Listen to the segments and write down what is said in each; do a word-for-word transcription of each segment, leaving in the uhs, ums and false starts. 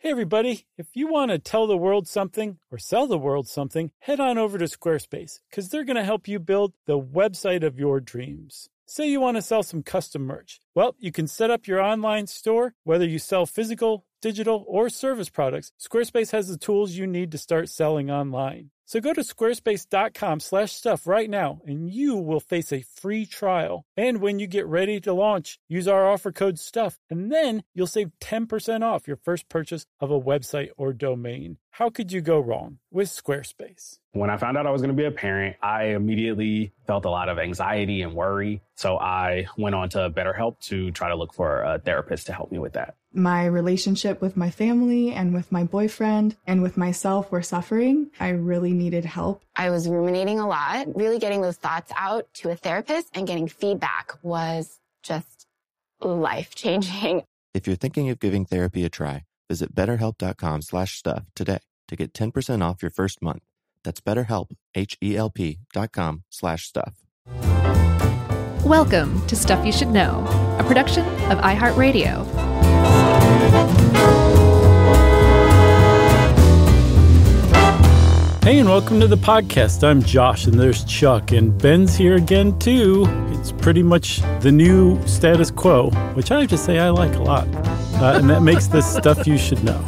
Hey everybody, if you want to tell the world something or sell the world something, head on over to Squarespace because they're going to help you build the website of your dreams. Say you want to sell some custom merch. Well, you can set up your online store, whether you sell physical, digital, or service products. Squarespace has the tools you need to start selling online. So go to squarespace.com slash stuff right now, and you will face a free trial. And when you get ready to launch, use our offer code STUFF, and then you'll save ten percent off your first purchase of a website or domain. How could you go wrong with Squarespace? When I found out I was going to be a parent, I immediately felt a lot of anxiety and worry. So I went on to BetterHelp to try to look for a therapist to help me with that. My relationship with my family and with my boyfriend and with myself were suffering. I really needed help. I was ruminating a lot. Really getting those thoughts out to a therapist and getting feedback was just life-changing. If you're thinking of giving therapy a try, visit betterhelp.com slash stuff today to get ten percent off your first month. That's BetterHelp, H-E-L-P dot com slash stuff. Welcome to Stuff You Should Know, a production of iHeartRadio. Hey, and welcome to the podcast. I'm Josh, and there's Chuck, and Ben's here again, too. It's pretty much the new status quo, which I have to say I like a lot. Uh, and that makes this Stuff You Should Know.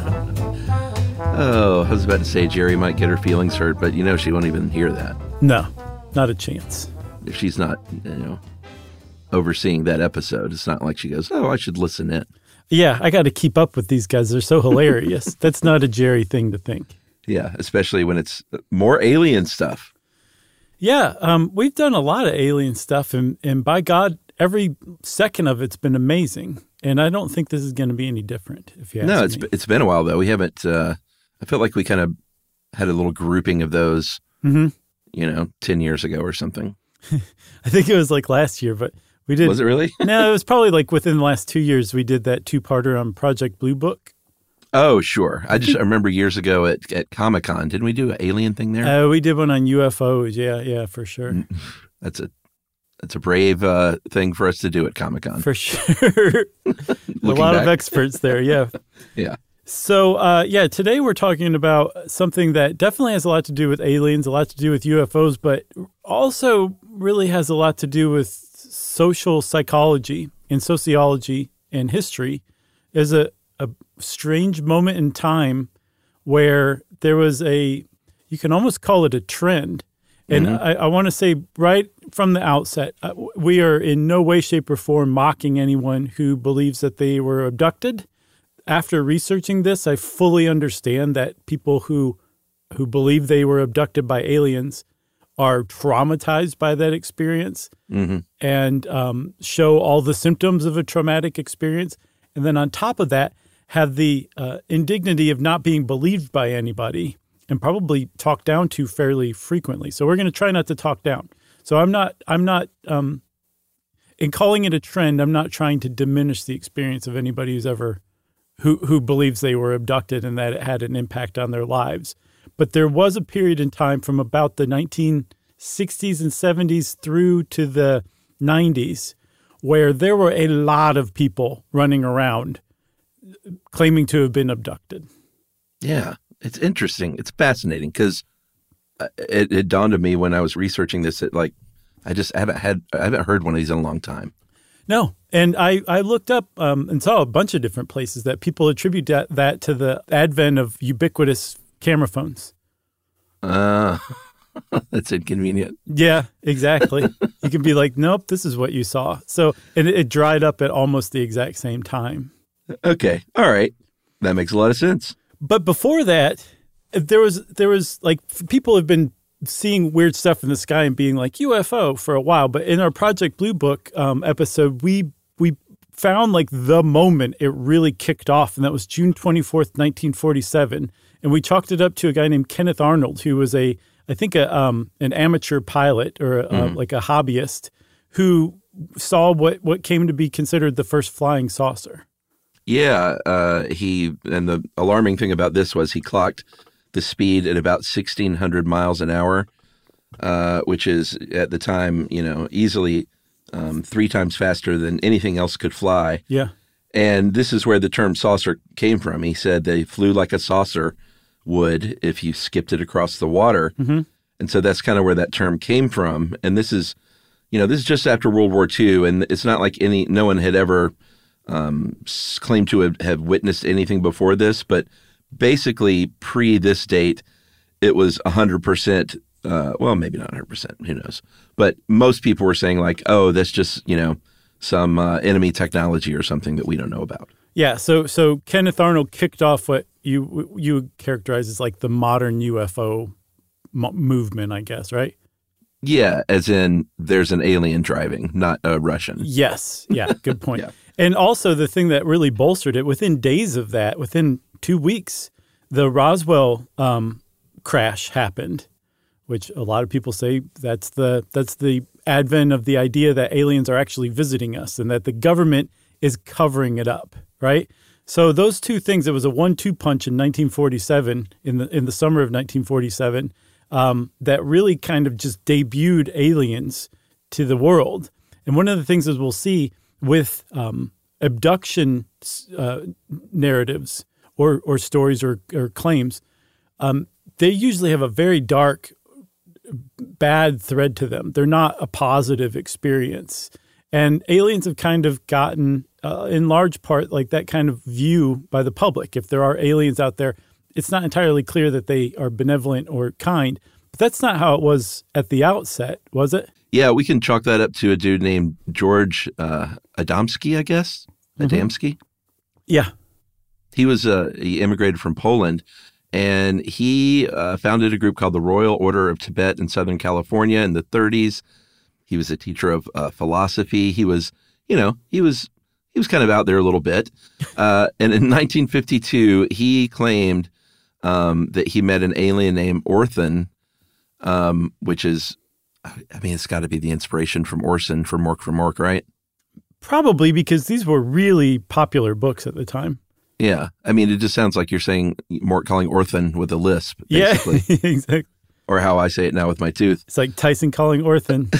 Oh, I was about to say Jerry might get her feelings hurt, but you know she won't even hear that. No, not a chance. If she's not, you know, overseeing that episode, it's not like she goes, oh, I should listen in. Yeah, I got to keep up with these guys. They're so hilarious. That's not a Jerry thing to think. Yeah, especially when it's more alien stuff. Yeah, um, we've done a lot of alien stuff, and, and by God, every second of it's been amazing. And I don't think this is going to be any different, if you ask No, it's me. it's been a while, though. We haven't, uh, I felt like we kind of had a little grouping of those, mm-hmm. you know, ten years ago or something. I think it was like last year, but we did. Was it really? No, it was probably like within the last two years we did that two-parter on Project Blue Book. Oh, sure. I just I remember years ago at, at Comic-Con. Didn't we do an alien thing there? Uh, we did one on U F Os. Yeah, yeah, for sure. That's a that's a brave uh, thing for us to do at Comic-Con. For sure. A lot back. of experts there, yeah. Yeah. So, uh, yeah, today we're talking about something that definitely has a lot to do with aliens, a lot to do with U F Os, but also really has a lot to do with social psychology and sociology and history. There's a, a strange moment in time where there was a, you can almost call it a trend. And mm-hmm. I, I want to say right from the outset, uh, we are in no way, shape, or form mocking anyone who believes that they were abducted. After researching this, I fully understand that people who who believe they were abducted by aliens are traumatized by that experience mm-hmm. and um, show all the symptoms of a traumatic experience. And then on top of that, have the uh, indignity of not being believed by anybody and probably talked down to fairly frequently. So we're going to try not to talk down. So I'm not, I'm not, um, in calling it a trend, I'm not trying to diminish the experience of anybody who's ever, who, who believes they were abducted and that it had an impact on their lives. But there was a period in time from about the nineteen sixties and seventies through to the nineties where there were a lot of people running around claiming to have been abducted. Yeah, it's interesting. It's fascinating because it, it dawned on me when I was researching this that, like, I just haven't had, I haven't heard one of these in a long time. No. And I, I looked up um, and saw a bunch of different places that people attribute that, that to the advent of ubiquitous camera phones. Uh, that's inconvenient. Yeah, exactly. You can be like, nope, this is what you saw. So, and it, it dried up at almost the exact same time. Okay. All right. That makes a lot of sense. But before that, there was, there was like, people have been seeing weird stuff in the sky and being like U F O for a while. But in our Project Blue Book um, episode, we, we found like the moment it really kicked off. And that was June twenty-fourth, nineteen forty-seven. And we chalked it up to a guy named Kenneth Arnold, who was a, I think, a, um, an amateur pilot or a, mm. uh, like a hobbyist who saw what, what came to be considered the first flying saucer. Yeah. Uh, he, and the alarming thing about this was he clocked the speed at about sixteen hundred miles an hour, uh, which is at the time, you know, easily um, three times faster than anything else could fly. Yeah. And this is where the term saucer came from. He said they flew like a saucer would if you skipped it across the water. Mm-hmm. And so that's kind of where that term came from. And this is, you know, this is just after World War Two. And it's not like any, no one had ever um, claimed to have, have witnessed anything before this. But basically, pre this date, it was one hundred percent. Uh, well, maybe not one hundred percent. Who knows? But most people were saying like, oh, that's just, you know, some uh, enemy technology or something that we don't know about. Yeah. So so Kenneth Arnold kicked off what you you would characterize as like the modern U F O mo- movement, I guess, right? Yeah, as in there's an alien driving, not a Russian. Yes. Yeah. Good point. Yeah. And also the thing that really bolstered it, within days of that, within two weeks, the Roswell um, crash happened, which a lot of people say that's the that's the advent of the idea that aliens are actually visiting us and that the government is covering it up, right? So those two things, it was a one two punch in nineteen forty-seven, in the in the summer of nineteen forty-seven, um, that really kind of just debuted aliens to the world. And one of the things is we'll see with um, abduction uh, narratives or or stories or, or claims, um, they usually have a very dark, bad thread to them. They're not a positive experience. And aliens have kind of gotten, uh, in large part, like that kind of view by the public. If there are aliens out there, it's not entirely clear that they are benevolent or kind. But that's not how it was at the outset, was it? Yeah, we can chalk that up to a dude named George uh, Adamski, I guess. Mm-hmm. Adamski. Yeah. He was uh, he immigrated from Poland, and he uh, founded a group called the Royal Order of Tibet in Southern California in the thirties. He was a teacher of uh, philosophy. He was, you know, he was he was kind of out there a little bit. Uh, and in nineteen fifty-two, he claimed um, that he met an alien named Orson, um, which is, I mean, it's got to be the inspiration from Orson from Mork from Mork, right? Probably, because these were really popular books at the time. Yeah. I mean, it just sounds like you're saying Mork calling Orson with a lisp, basically. Yeah, exactly. Or how I say it now with my tooth. It's like Tyson calling Orson.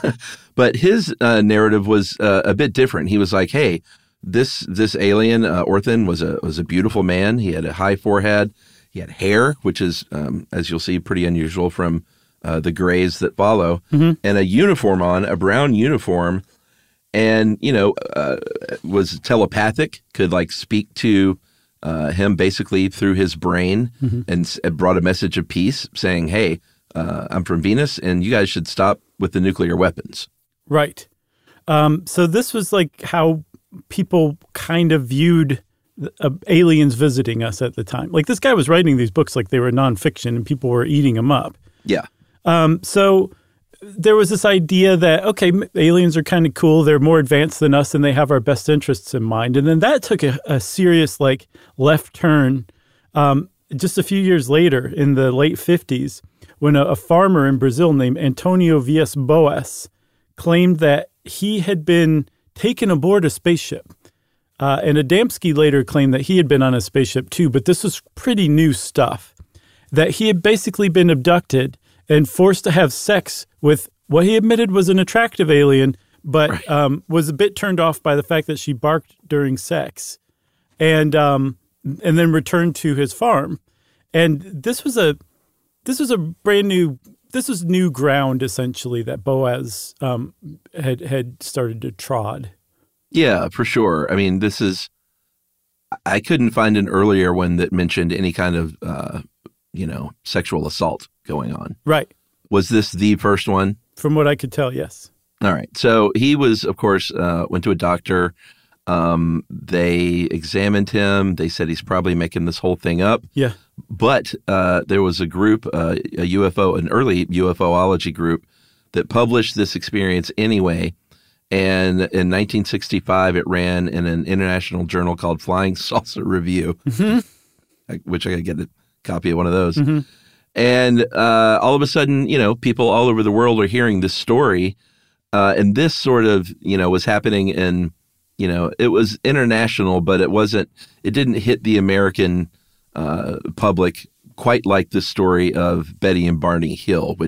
But his uh, narrative was uh, a bit different. He was like, hey, this this alien, uh, Orson, was a was a beautiful man. He had a high forehead. He had hair, which is, um, as you'll see, pretty unusual from uh, the grays that follow, mm-hmm. and a uniform on, a brown uniform. And, you know, uh, was telepathic, could like speak to uh, him basically through his brain, mm-hmm. and s- brought a message of peace saying, hey, uh, I'm from Venus and you guys should stop with the nuclear weapons. Right. Um, so this was like how people kind of viewed uh, aliens visiting us at the time. Like this guy was writing these books like they were nonfiction and people were eating them up. Yeah. Um, so there was this idea that, okay, aliens are kind of cool. They're more advanced than us and they have our best interests in mind. And then that took a, a serious like left turn um, just a few years later in the late fifties when a, a farmer in Brazil named Antonio Villas-Boas claimed that he had been taken aboard a spaceship. Uh, and Adamski later claimed that he had been on a spaceship too, but this was pretty new stuff, that he had basically been abducted and forced to have sex with what he admitted was an attractive alien, but right. um, was a bit turned off by the fact that she barked during sex, and um, and then returned to his farm. And this was a this was a brand new this was new ground essentially that Boas um, had had started to trod. Yeah, for sure. I mean, this is I couldn't find an earlier one that mentioned any kind of uh, you know sexual assault going on. Right. Was this the first one? From what I could tell, yes. All right. So he was, of course, uh, went to a doctor. Um, they examined him. They said he's probably making this whole thing up. Yeah. But uh, there was a group, uh, a U F O, an early UFOlogy group that published this experience anyway. And in nineteen sixty-five, it ran in an international journal called Flying Saucer Review, mm-hmm. which I got to get a copy of one of those. Mm-hmm. And uh, all of a sudden, you know, people all over the world are hearing this story. Uh, and this sort of, you know, was happening in, you know, it was international, but it wasn't, it didn't hit the American uh, public quite like the story of Betty and Barney Hill, which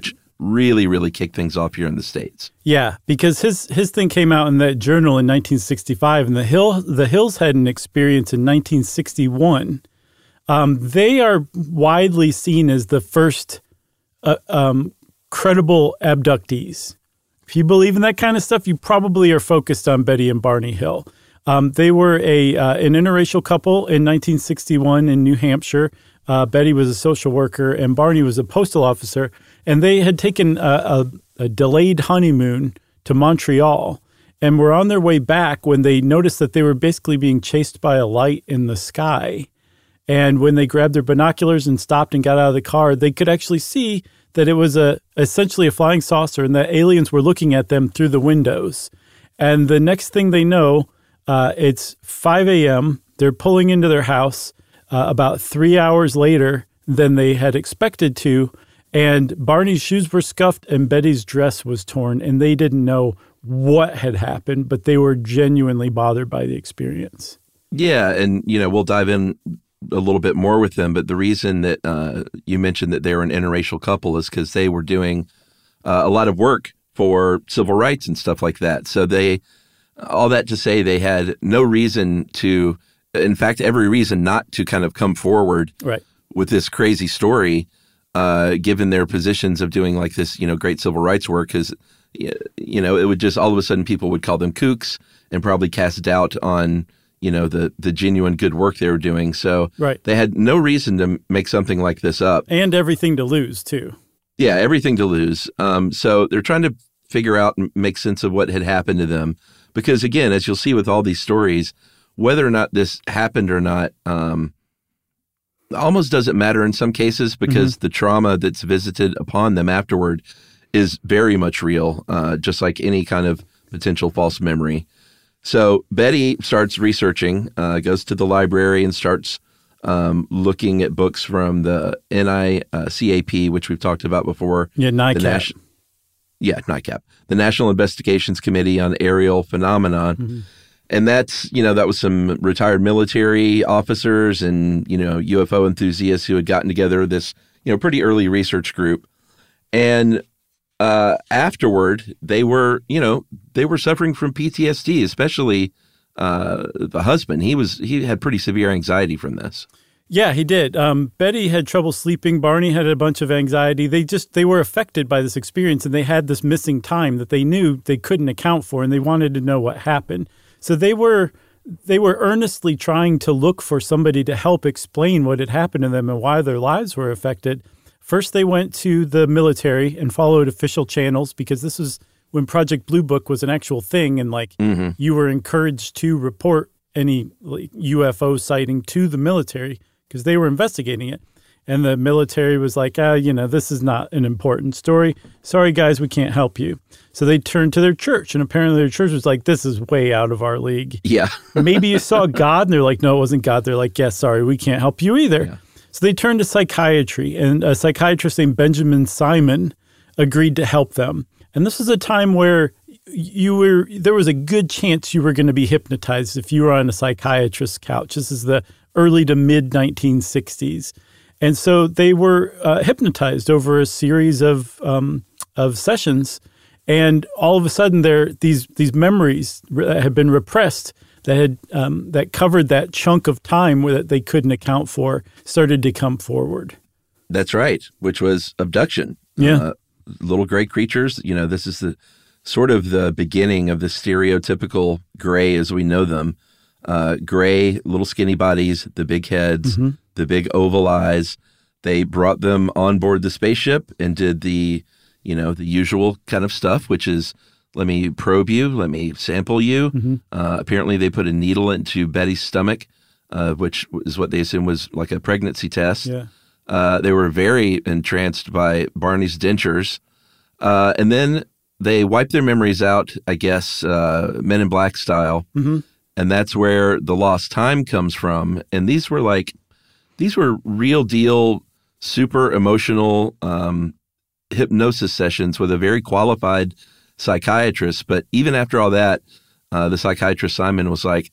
really, really kicked things off here in the States. Yeah, because his his thing came out in that journal in nineteen sixty-five, and the Hill the Hills had an experience in nineteen sixty-one. Um, they are widely seen as the first uh, um, credible abductees. If you believe in that kind of stuff, you probably are focused on Betty and Barney Hill. Um, they were a uh, an interracial couple in nineteen sixty-one in New Hampshire. Uh, Betty was a social worker and Barney was a postal officer, and they had taken a, a, a delayed honeymoon to Montreal and were on their way back when they noticed that they were basically being chased by a light in the sky. And when they grabbed their binoculars and stopped and got out of the car, they could actually see that it was a essentially a flying saucer and that aliens were looking at them through the windows. And the next thing they know, uh, it's five a.m. They're pulling into their house uh, about three hours later than they had expected to. And Barney's shoes were scuffed and Betty's dress was torn. And they didn't know what had happened, but they were genuinely bothered by the experience. Yeah. And, you know, we'll dive in a little bit more with them, but the reason that uh, you mentioned that they were an interracial couple is because they were doing uh, a lot of work for civil rights and stuff like that. So they, all that to say, they had no reason to, in fact, every reason not to kind of come forward right. with this crazy story, uh, given their positions of doing like this, you know, great civil rights work, because, you know, it would just all of a sudden people would call them kooks and probably cast doubt on, you know, the the genuine good work they were doing. So right. they had no reason to make something like this up. And everything to lose, too. Yeah, everything to lose. Um, so they're trying to figure out and make sense of what had happened to them. Because, again, as you'll see with all these stories, whether or not this happened or not um, almost doesn't matter in some cases, because mm-hmm. the trauma that's visited upon them afterward is very much real, uh, just like any kind of potential false memory. So Betty starts researching, uh, goes to the library and starts um, looking at books from the N I C A P, which we've talked about before. Yeah, NICAP. Nas- yeah, NICAP, the National Investigations Committee on Aerial Phenomenon. Mm-hmm. And that's, you know, that was some retired military officers and, you know, U F O enthusiasts who had gotten together, this, you know, pretty early research group. And Uh, afterward, they were, you know, they were suffering from P T S D, especially uh, the husband. He was, he had pretty severe anxiety from this. Yeah, he did. Um, Betty had trouble sleeping. Barney had a bunch of anxiety. They just, they were affected by this experience, and they had this missing time that they knew they couldn't account for, and they wanted to know what happened. So they were, they were earnestly trying to look for somebody to help explain what had happened to them and why their lives were affected. First, they went to the military and followed official channels, because this was when Project Blue Book was an actual thing, and like mm-hmm. you were encouraged to report any like, U F O sighting to the military because they were investigating it. And the military was like, ah, you know, this is not an important story. Sorry, guys, we can't help you. So they turned to their church, and apparently their church was like, this is way out of our league. Yeah. Maybe you saw God, and they're like, no, it wasn't God. They're like, yeah, sorry, we can't help you either. Yeah. So they turned to psychiatry, and a psychiatrist named Benjamin Simon agreed to help them. And this was a time where you were there was a good chance you were going to be hypnotized if you were on a psychiatrist's couch. This is the early to mid nineteen sixties. And so they were uh, hypnotized over a series of um, of sessions, and all of a sudden, there these these memories that had been repressed, that had um, that covered that chunk of time where that they couldn't account for, started to come forward. That's right, which was abduction. Yeah, uh, little gray creatures. You know, this is the sort of the beginning of the stereotypical gray as we know them. Uh, gray, little skinny bodies, the big heads, mm-hmm. the big oval eyes. They brought them on board the spaceship and did the, you know, the usual kind of stuff, which is, let me probe you, let me sample you. Mm-hmm. Uh, apparently they put a needle into Betty's stomach, uh, which is what they assumed was like a pregnancy test. Yeah. Uh, they were very entranced by Barney's dentures. Uh, and then they wiped their memories out, I guess, uh, Men in Black style. Mm-hmm. And that's where the lost time comes from. And these were like, these were real deal, super emotional um, hypnosis sessions with a very qualified psychiatrist. But even after all that, uh, the psychiatrist Simon was like,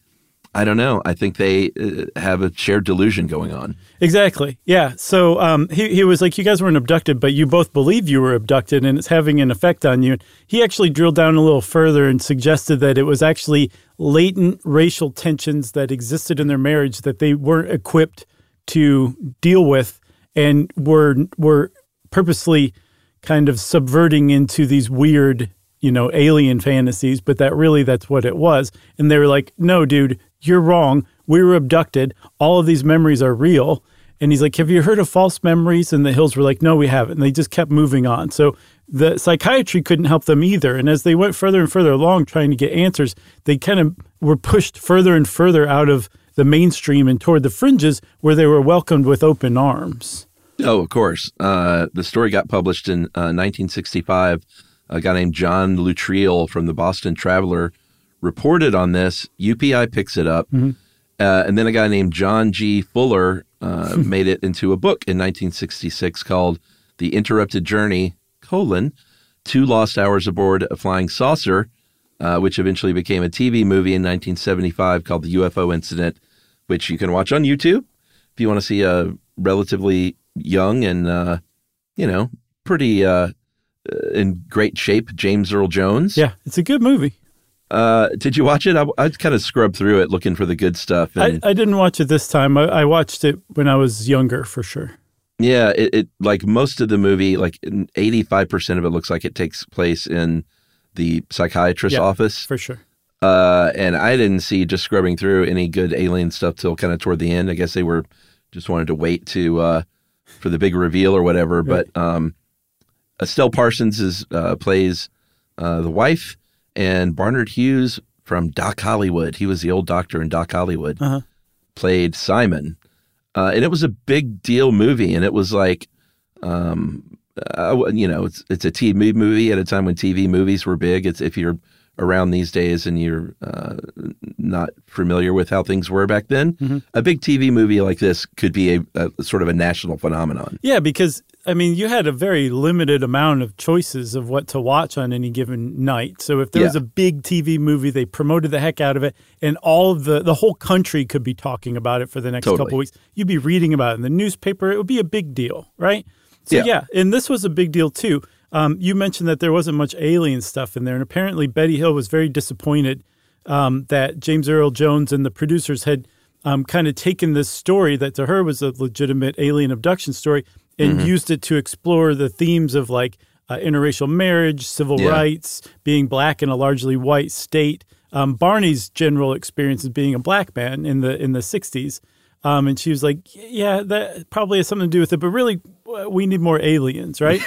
I don't know. I think they uh, have a shared delusion going on. Exactly. Yeah. So um, he, he was like, you guys weren't abducted, but you both believe you were abducted and it's having an effect on you. He actually drilled down a little further and suggested that it was actually latent racial tensions that existed in their marriage that they weren't equipped to deal with and were were purposely kind of subverting into these weird, you know, alien fantasies, but that really that's what it was. And they were like, no, dude, you're wrong. We were abducted. All of these memories are real. And he's like, have you heard of false memories? And the Hills were like, no, we haven't. And they just kept moving on. So the psychiatry couldn't help them either. And as they went further and further along trying to get answers, they kind of were pushed further and further out of the mainstream and toward the fringes where they were welcomed with open arms. Oh, of course. Uh, the story got published in uh, nineteen sixty-five. A guy named John Lutriel from the Boston Traveler reported on this. U P I picks it up. Mm-hmm. Uh, and then a guy named John G. Fuller uh, made it into a book in nineteen sixty-six called The Interrupted Journey, colon, Two Lost Hours Aboard a Flying Saucer, uh, which eventually became a T V movie in nineteen seventy-five called The U F O Incident, which you can watch on YouTube if you want to see a relatively young and, uh, you know, pretty uh, in great shape James Earl Jones. Yeah, it's a good movie. Uh, did you watch it? I, I kind of scrubbed through it looking for the good stuff. And, I, I didn't watch it this time. I, I watched it when I was younger, for sure. Yeah, it, it like most of the movie, like eighty-five percent of it looks like it takes place in the psychiatrist's yeah, office. For sure. Uh, and I didn't see, just scrubbing through, any good alien stuff till kind of toward the end. I guess they were just wanted to wait to uh, for the big reveal or whatever. Right. But um, Estelle Parsons is uh, plays uh, the wife. And Barnard Hughes from Doc Hollywood, he was the old doctor in Doc Hollywood, uh-huh. played Simon. Uh, and it was a big deal movie. And it was like, um, uh, you know, it's it's a T V movie at a time when T V movies were big. It's if you're around these days and you're uh, not familiar with how things were back then, mm-hmm. a big T V movie like this could be a, a sort of a national phenomenon. Yeah, because I mean, you had a very limited amount of choices of what to watch on any given night. So if there yeah. was a big T V movie, they promoted the heck out of it, and all of the the whole country could be talking about it for the next totally. couple of weeks. You'd be reading about it in the newspaper. It would be a big deal, right? So yeah, yeah and this was a big deal too. Um, you mentioned that there wasn't much alien stuff in there, and apparently Betty Hill was very disappointed um, that James Earl Jones and the producers had um, kind of taken this story that to her was a legitimate alien abduction story and mm-hmm. used it to explore the themes of like uh, interracial marriage, civil yeah. rights, being black in a largely white state. Um, Barney's general experience as being a black man in the in the sixties. Um, and she was like, yeah, that probably has something to do with it, but really we need more aliens, right?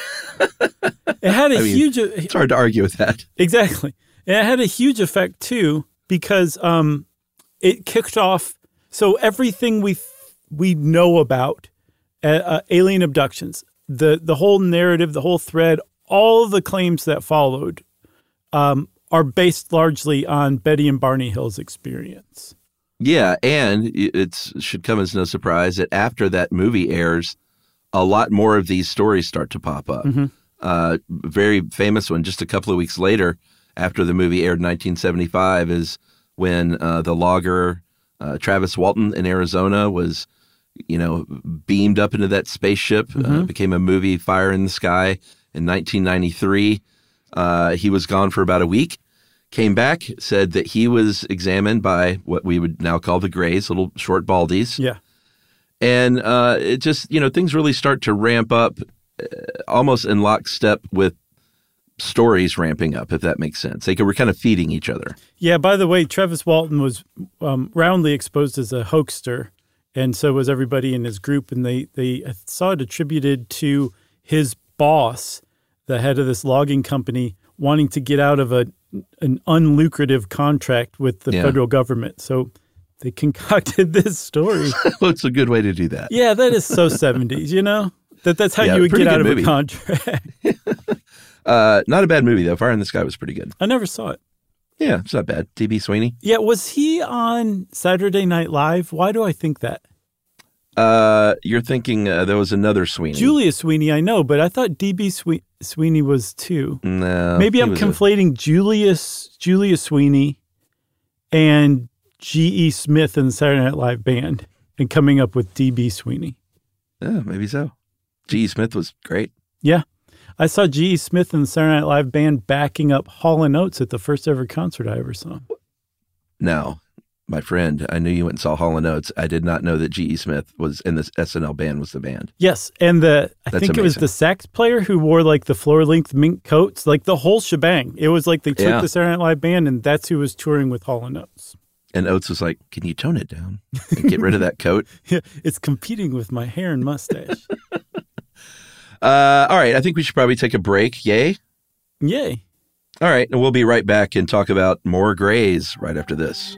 It had a I mean, huge... It's hard to argue with that. Exactly. And it had a huge effect too because um, it kicked off... So everything we we know about uh, uh, alien abductions, the, the whole narrative, the whole thread, all the claims that followed um, are based largely on Betty and Barney Hill's experience. Yeah, and it should come as no surprise that after that movie airs, a lot more of these stories start to pop up. Mm-hmm. Uh, very famous one, just a couple of weeks later, after the movie aired in nineteen seventy-five, is when uh, the logger uh, Travis Walton in Arizona was, you know, beamed up into that spaceship. Mm-hmm. Uh, became a movie, Fire in the Sky, in nineteen ninety-three. Uh, he was gone for about a week. Came back, said that he was examined by what we would now call the Greys, little short baldies. Yeah. And uh, it just, you know, things really start to ramp up uh, almost in lockstep with stories ramping up, if that makes sense. They were kind of feeding each other. Yeah, by the way, Travis Walton was um, roundly exposed as a hoaxer, and so was everybody in his group. And they, they saw it attributed to his boss, the head of this logging company, wanting to get out of a an unlucrative contract with the yeah. federal government. So they concocted this story. Well, it's a good way to do that. Yeah, that is so seventies, you know? That That's how yeah, you would get out of movie. a contract. uh, not a bad movie, though. Fire in the Sky was pretty good. I never saw it. Yeah, it's not bad. D B. Sweeney. Yeah, was he on Saturday Night Live? Why do I think that? Uh, you're thinking uh, there was another Sweeney. Julia Sweeney, I know, but I thought D B. Swe- Sweeney was too. No. Maybe I'm conflating a... Julius Julia Sweeney and G E. Smith and the Saturday Night Live band and coming up with D B. Sweeney. Yeah, maybe so. G E. Smith was great. Yeah. I saw G E. Smith and the Saturday Night Live band backing up Hall and Oates at the first ever concert I ever saw. Now, my friend, I knew you went and saw Hall and Oates. I did not know that G E. Smith was in this S N L band was the band. Yes, and the I That's think amazing. it was the sax player who wore like the floor-length mink coats, like the whole shebang. It was like they took Yeah. the Saturday Night Live band, and that's who was touring with Hall and Oates. And Oates was like, can you tone it down and get rid of that coat? Yeah, it's competing with my hair and mustache. Uh, all right, I think we should probably take a break. Yay? Yay. All right, and we'll be right back and talk about more Greys right after this.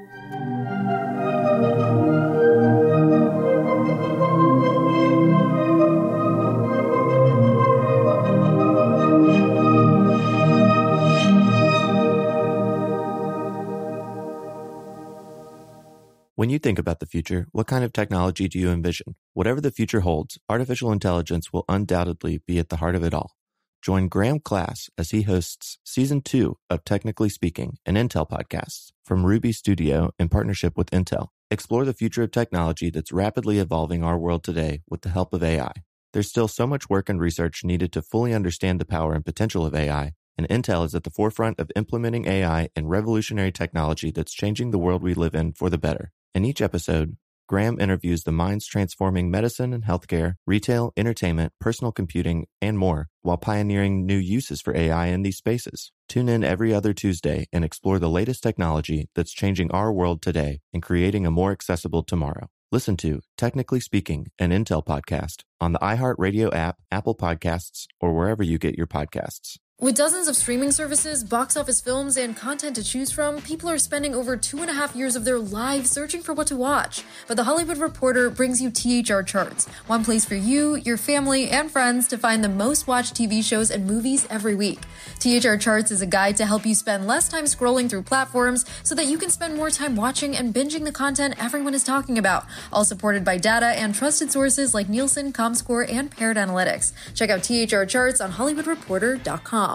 When you think about the future, what kind of technology do you envision? Whatever the future holds, artificial intelligence will undoubtedly be at the heart of it all. Join Graham Class as he hosts Season two of Technically Speaking, an Intel podcast from Ruby Studio in partnership with Intel. Explore the future of technology that's rapidly evolving our world today with the help of A I. There's still so much work and research needed to fully understand the power and potential of A I, and Intel is at the forefront of implementing A I and revolutionary technology that's changing the world we live in for the better. In each episode, Graham interviews the minds transforming medicine and healthcare, retail, entertainment, personal computing, and more, while pioneering new uses for A I in these spaces. Tune in every other Tuesday and explore the latest technology that's changing our world today and creating a more accessible tomorrow. Listen to Technically Speaking, an Intel podcast on the iHeartRadio app, Apple Podcasts, or wherever you get your podcasts. With dozens of streaming services, box office films, and content to choose from, people are spending over two and a half years of their lives searching for what to watch. But The Hollywood Reporter brings you T H R Charts, one place for you, your family, and friends to find the most watched T V shows and movies every week. T H R Charts is a guide to help you spend less time scrolling through platforms so that you can spend more time watching and binging the content everyone is talking about, all supported by data and trusted sources like Nielsen, Comscore, and Parrot Analytics. Check out T H R Charts on hollywood reporter dot com.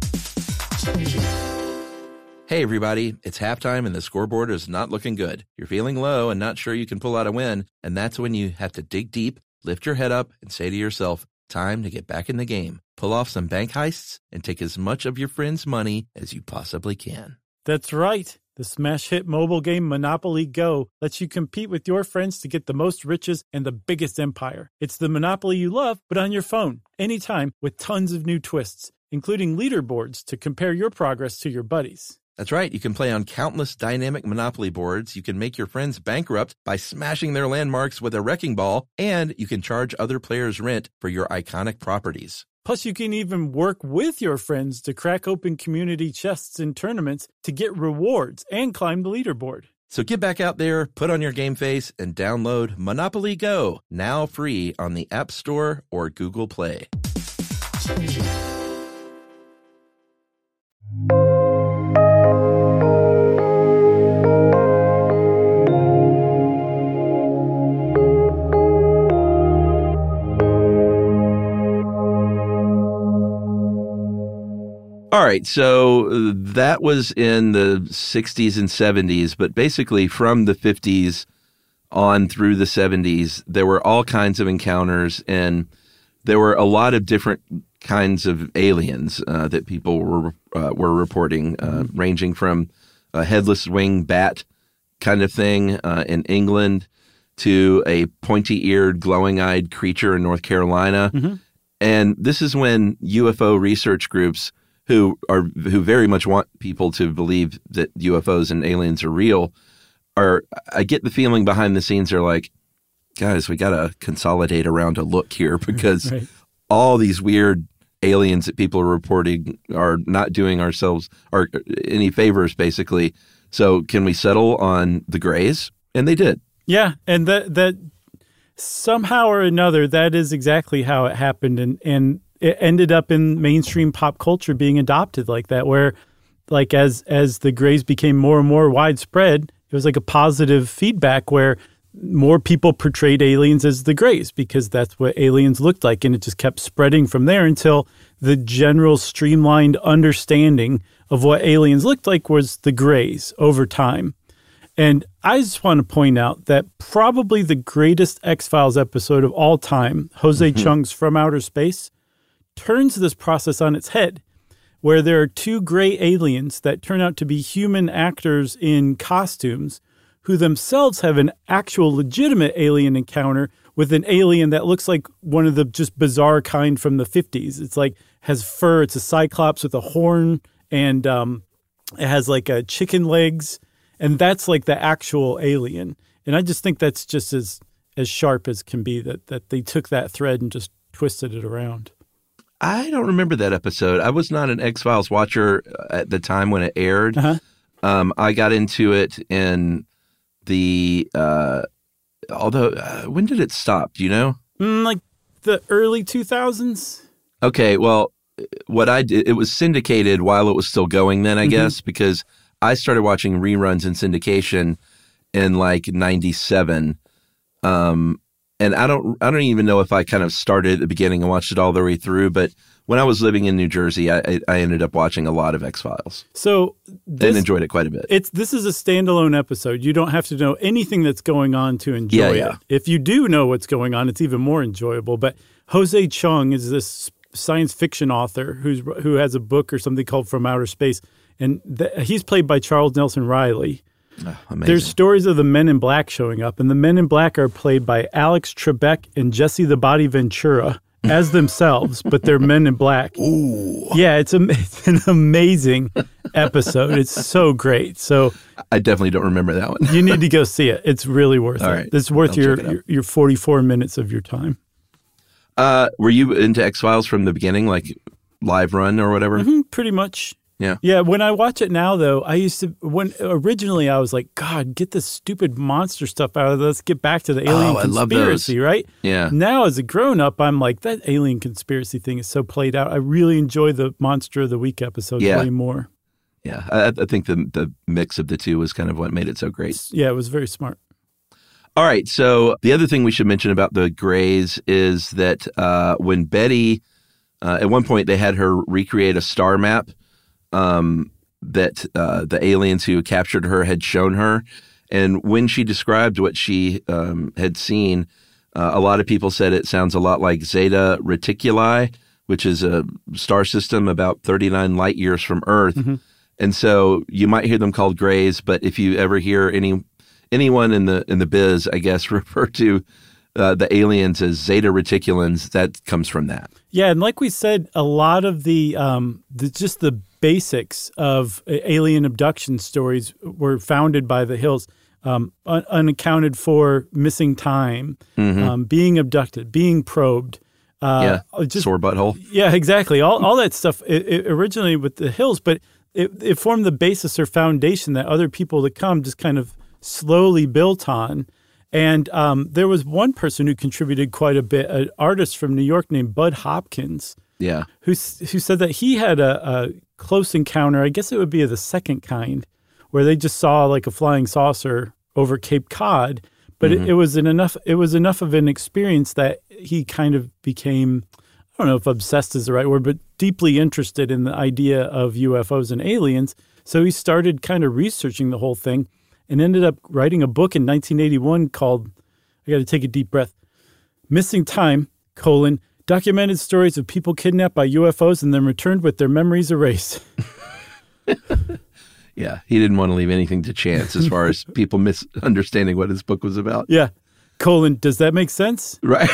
Hey, everybody, it's halftime and the scoreboard is not looking good. You're feeling low and not sure you can pull out a win, and that's when you have to dig deep, lift your head up, and say to yourself, time to get back in the game. Pull off some bank heists and take as much of your friends' money as you possibly can. That's right. The smash hit mobile game Monopoly Go lets you compete with your friends to get the most riches and the biggest empire. It's the Monopoly you love, but on your phone, anytime, with tons of new twists, including leaderboards to compare your progress to your buddies. That's right. You can play on countless dynamic Monopoly boards. You can make your friends bankrupt by smashing their landmarks with a wrecking ball, and you can charge other players rent for your iconic properties. Plus, you can even work with your friends to crack open community chests in tournaments to get rewards and climb the leaderboard. So get back out there, put on your game face, and download Monopoly Go, now free on the App Store or Google Play. All right, so that was in the sixties and seventies, but basically from the fifties on through the seventies, there were all kinds of encounters, and there were a lot of different kinds of aliens uh, that people were uh, were reporting, uh, ranging from a headless wing bat kind of thing uh, in England to a pointy-eared, glowing-eyed creature in North Carolina. Mm-hmm. And this is when U F O research groups who are who very much want people to believe that U F Os and aliens are real, are I get the feeling behind the scenes are like, guys, we got to consolidate around a look here because Right. all these weird aliens that people are reporting are not doing ourselves or any favors, basically. So can we settle on the Greys? And they did. Yeah, and that that somehow or another, that is exactly how it happened, and and it ended up in mainstream pop culture being adopted like that, where like as as the Greys became more and more widespread, it was like a positive feedback where more people portrayed aliens as the Greys because that's what aliens looked like, and it just kept spreading from there until the general streamlined understanding of what aliens looked like was the Greys over time. And I just want to point out that probably the greatest X-Files episode of all time, Jose mm-hmm. Chung's From Outer Space, turns this process on its head, where there are two gray aliens that turn out to be human actors in costumes who themselves have an actual legitimate alien encounter with an alien that looks like one of the just bizarre kind from the fifties. It's like has fur. It's a cyclops with a horn, and um, it has like a chicken legs, and that's like the actual alien. And I just think that's just as as sharp as can be, that that they took that thread and just twisted it around. I don't remember that episode. I was not an X-Files watcher at the time when it aired. Uh-huh. Um, I got into it in the uh, although uh, when did it stop? Do you know? Mm, like the early two thousands. Okay, well, what I did, it was syndicated while it was still going then, I mm-hmm. guess, because I started watching reruns in syndication in like ninety-seven. Um, and I don't, I don't even know if I kind of started at the beginning and watched it all the way through, but when I was living in New Jersey, I, I ended up watching a lot of X-Files. So this, and enjoyed it quite a bit. It's this is a standalone episode. You don't have to know anything that's going on to enjoy yeah, yeah. it. If you do know what's going on, it's even more enjoyable. But Jose Chung is this science fiction author who's who has a book or something called From Outer Space, and the, he's played by Charles Nelson Riley. Oh, amazing. There's stories of the Men in Black showing up, and the Men in Black are played by Alex Trebek and Jesse the Body Ventura as themselves, but they're Men in Black. Ooh. Yeah, it's, a, it's an amazing episode. It's so great. So I definitely don't remember that one. You need to go see it. It's really worth All it. Right. It's worth I'll your, your your forty-four minutes of your time. Uh, were you into X-Files from the beginning, like live run or whatever? Mm-hmm, pretty much. Yeah. Yeah. When I watch it now, though, I used to, when originally I was like, God, get this stupid monster stuff out of this. Let's get back to the alien oh, conspiracy, I love those. right? Yeah. Now, as a grown up, I'm like, that alien conspiracy thing is so played out. I really enjoy the Monster of the Week episodes yeah. way more. Yeah. I, I think the, the mix of the two was kind of what made it so great. Yeah, it was very smart. All right. So the other thing we should mention about the Greys is that uh, when Betty, uh, at one point, they had her recreate a star map um, that uh, the aliens who captured her had shown her. And when she described what she um, had seen, uh, a lot of people said it sounds a lot like Zeta Reticuli, which is a star system about thirty-nine light years from Earth. Mm-hmm. And so you might hear them called Greys, but if you ever hear any anyone in the in the biz, I guess, refer to uh, the aliens as Zeta Reticulans, that comes from that. Yeah, and like we said, a lot of the, um, the just the basics of alien abduction stories were founded by the Hills. Um, un- unaccounted for missing time, mm-hmm. um, being abducted, being probed. Uh, yeah, just, sore butthole. Yeah, exactly. All all that stuff it, it originated with the Hills, but it, it formed the basis or foundation that other people to come just kind of slowly built on. And um, there was one person who contributed quite a bit, an artist from New York named Bud Hopkins. Yeah, who who said that he had a, a close encounter. I guess it would be of the second kind, where they just saw like a flying saucer over Cape Cod, but mm-hmm. it, it was an enough. It was enough of an experience that he kind of became, I don't know if obsessed is the right word, but deeply interested in the idea of U F Os and aliens. So he started kind of researching the whole thing, and ended up writing a book in nineteen eighty-one called, I got to take a deep breath, Missing Time, colon, documented stories of people kidnapped by U F Os and then returned with their memories erased. Yeah, he didn't want to leave anything to chance as far as people misunderstanding what his book was about. Yeah. Colon, does that make sense? Right.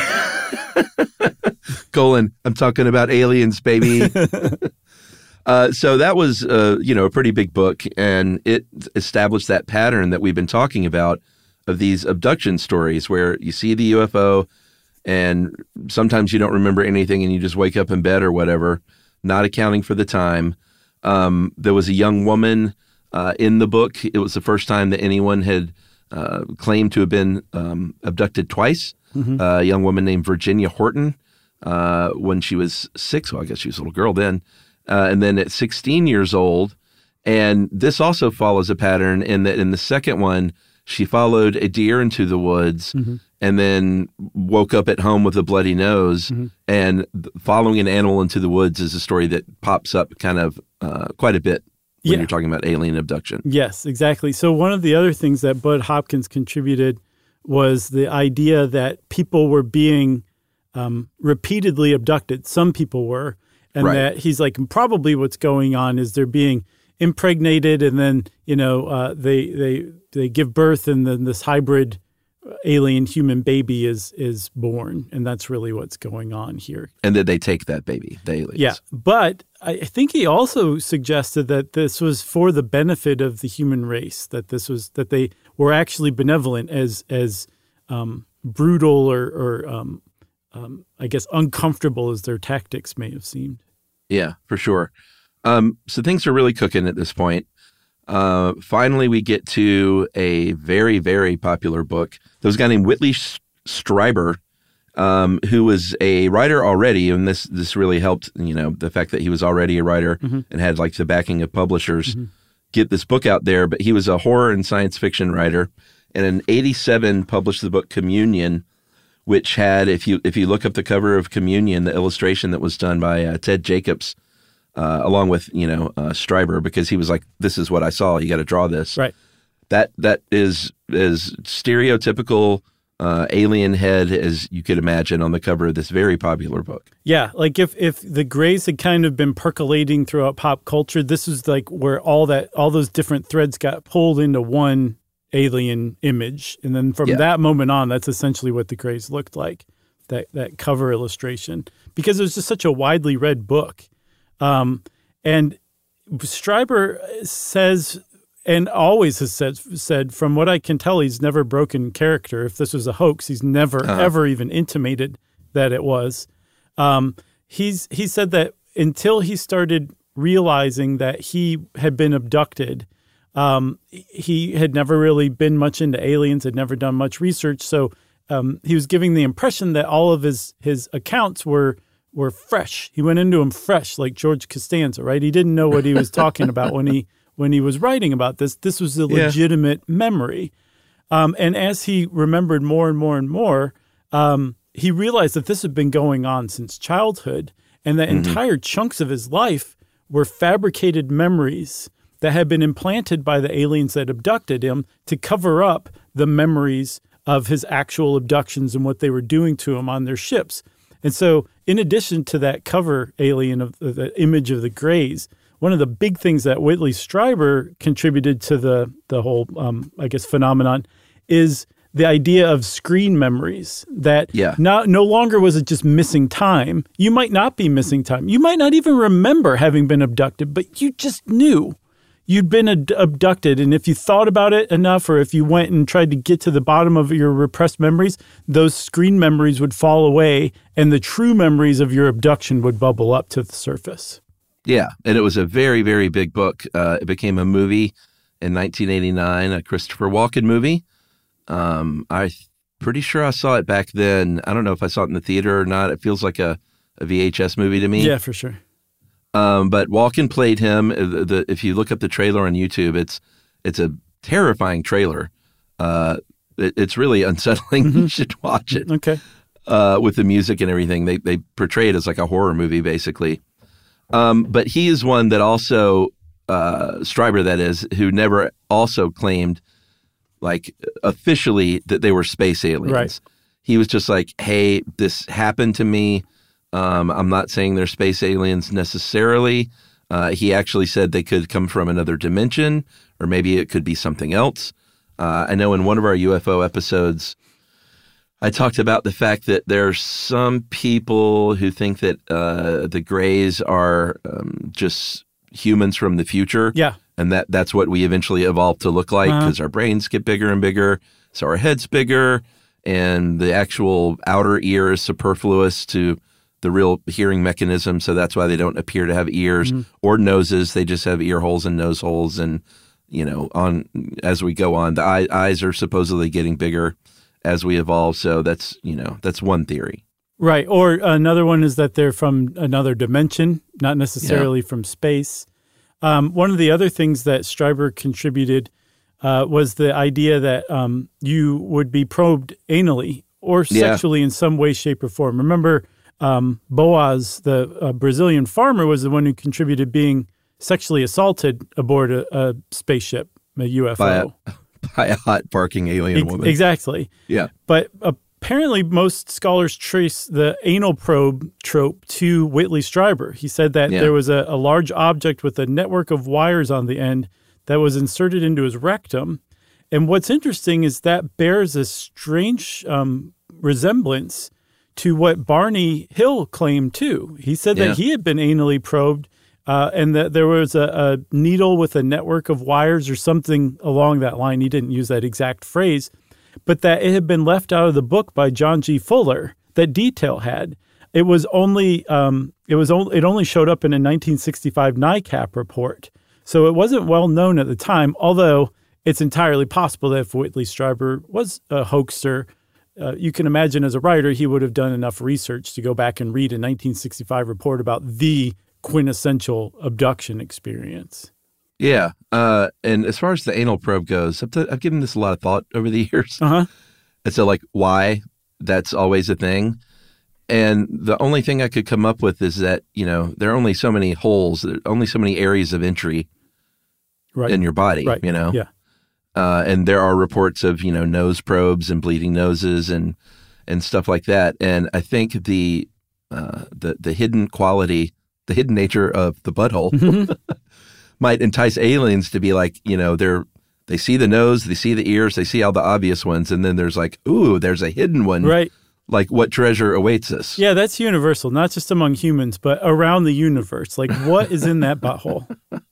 Colon, I'm talking about aliens, baby. uh, so that was, uh, you know, a pretty big book, and it established that pattern that we've been talking about of these abduction stories where you see the U F O and sometimes you don't remember anything and you just wake up in bed or whatever, not accounting for the time. Um, there was a young woman uh, in the book. It was the first time that anyone had uh, claimed to have been um, abducted twice. Mm-hmm. Uh, a young woman named Virginia Horton uh, when she was six. Well, I guess she was a little girl then. Uh, and then at sixteen years old. And this also follows a pattern in that in the second one, she followed a deer into the woods mm-hmm. and then woke up at home with a bloody nose. Mm-hmm. And following an animal into the woods is a story that pops up kind of uh, quite a bit when Yeah. you're talking about alien abduction. Yes, exactly. So one of the other things that Bud Hopkins contributed was the idea that people were being um, repeatedly abducted. Some people were. And Right. that he's like, probably what's going on is they're being impregnated, and then, you know, uh, they they they give birth, and then this hybrid alien human baby is is born. And that's really what's going on here. And then they take that baby, the aliens. Yeah. But I think he also suggested that this was for the benefit of the human race, that this was that they were actually benevolent, as as um, brutal or, or um, um, I guess, uncomfortable as their tactics may have seemed. Yeah, for sure. Um, so things are really cooking at this point. Uh, finally, we get to a very, very popular book. There was a guy named Whitley Strieber, um, who was a writer already, and this this really helped, you know, the fact that he was already a writer mm-hmm. and had like the backing of publishers mm-hmm. get this book out there. But he was a horror and science fiction writer, and in eighty-seven published the book Communion, which had, if you if you look up the cover of Communion, the illustration that was done by uh, Ted Jacobs, uh, along with, you know, uh, Strieber, because he was like, this is what I saw, you got to draw this. Right. That that is as stereotypical uh, alien head as you could imagine on the cover of this very popular book. Yeah, like if if the Greys had kind of been percolating throughout pop culture, this was like where all that all those different threads got pulled into one alien image. And then from yeah. that moment on, that's essentially what the Greys looked like, that that cover illustration, because it was just such a widely read book. Um, and Strieber says, and always has said, said, from what I can tell, he's never broken character. If this was a hoax, he's never, uh-huh. ever even intimated that it was. Um, he's he said that until he started realizing that he had been abducted, Um, he had never really been much into aliens, had never done much research. So um, he was giving the impression that all of his his accounts were were fresh. He went into them fresh, like George Costanza, right? He didn't know what he was talking about when he when he was writing about this. This was a legitimate yeah. memory. Um, and as he remembered more and more and more, um, he realized that this had been going on since childhood, and that mm-hmm. entire chunks of his life were fabricated memories that had been implanted by the aliens that abducted him to cover up the memories of his actual abductions and what they were doing to him on their ships. And so in addition to that cover alien of the image of the Greys, one of the big things that Whitley Strieber contributed to the, the whole, um, I guess, phenomenon is the idea of screen memories, that yeah. not, no longer was it just missing time. You might not be missing time. You might not even remember having been abducted, but you just knew you'd been ad- abducted. And if you thought about it enough, or if you went and tried to get to the bottom of your repressed memories, those screen memories would fall away and the true memories of your abduction would bubble up to the surface. Yeah. And it was a very, very big book. Uh, it became a movie in nineteen eighty-nine, a Christopher Walken movie. Um, I'm pretty sure I saw it back then. I don't know if I saw it in the theater or not. It feels like a, a V H S movie to me. Yeah, for sure. Um, but Walken played him. The, the, if you look up the trailer on YouTube, it's it's a terrifying trailer. Uh, it, it's really unsettling. Mm-hmm. You should watch it. Okay. Uh, with the music and everything, they they portray it as like a horror movie, basically. Um, but he is one that also uh, Strieber, that is, who never also claimed, like, officially that they were space aliens. Right. He was just like, "Hey, this happened to me. Um, I'm not saying they're space aliens necessarily." Uh, he actually said they could come from another dimension, or maybe it could be something else. Uh, I know in one of our U F O episodes, I talked about the fact that there's some people who think that uh, the Greys are um, just humans from the future. Yeah. And that that's what we eventually evolved to look like, because uh-huh. our brains get bigger and bigger, so our head's bigger, and the actual outer ear is superfluous to the real hearing mechanism, so that's why they don't appear to have ears mm-hmm. or noses. They just have ear holes and nose holes, and, you know, on as we go on, the eye, eyes are supposedly getting bigger as we evolve, so that's, you know, that's one theory. Right, or another one is that they're from another dimension, not necessarily yeah. from space. Um, one of the other things that Strieber contributed uh, was the idea that um, you would be probed anally or sexually yeah. in some way, shape, or form. Remember, um, Boaz, the uh, Brazilian farmer, was the one who contributed being sexually assaulted aboard a, a spaceship, a U F O. By a, by a hot barking alien Ex- woman. Exactly. Yeah. But apparently most scholars trace the anal probe trope to Whitley Strieber. He said that Yeah. there was a, a large object with a network of wires on the end that was inserted into his rectum. And what's interesting is that bears a strange um, resemblance to what Barney Hill claimed too. He said Yeah. that he had been anally probed uh, and that there was a, a needle with a network of wires or something along that line. He didn't use that exact phrase, but that it had been left out of the book by John G. Fuller that detail had. It was only um, it was only, it only showed up in a nineteen sixty-five NICAP report. So it wasn't well known at the time, although it's entirely possible that if Whitley Strieber was a hoaxer, uh, you can imagine as a writer, he would have done enough research to go back and read a nineteen sixty-five report about the quintessential abduction experience. Yeah. Uh, and as far as the anal probe goes, I've, I've given this a lot of thought over the years. Uh-huh. And so, like, why that's always a thing. And the only thing I could come up with is that, you know, there are only so many holes, there are only so many areas of entry Right. in your body, Right. you know? Yeah. Uh, and there are reports of, you know, nose probes and bleeding noses and and stuff like that. And I think the uh, the the hidden quality, the hidden nature of the butthole might entice aliens to be like, you know, they're they see the nose, they see the ears, they see all the obvious ones, and then there's like, ooh, there's a hidden one. Right. Like, what treasure awaits us? Yeah, that's universal, not just among humans, but around the universe. Like, what is in that butthole?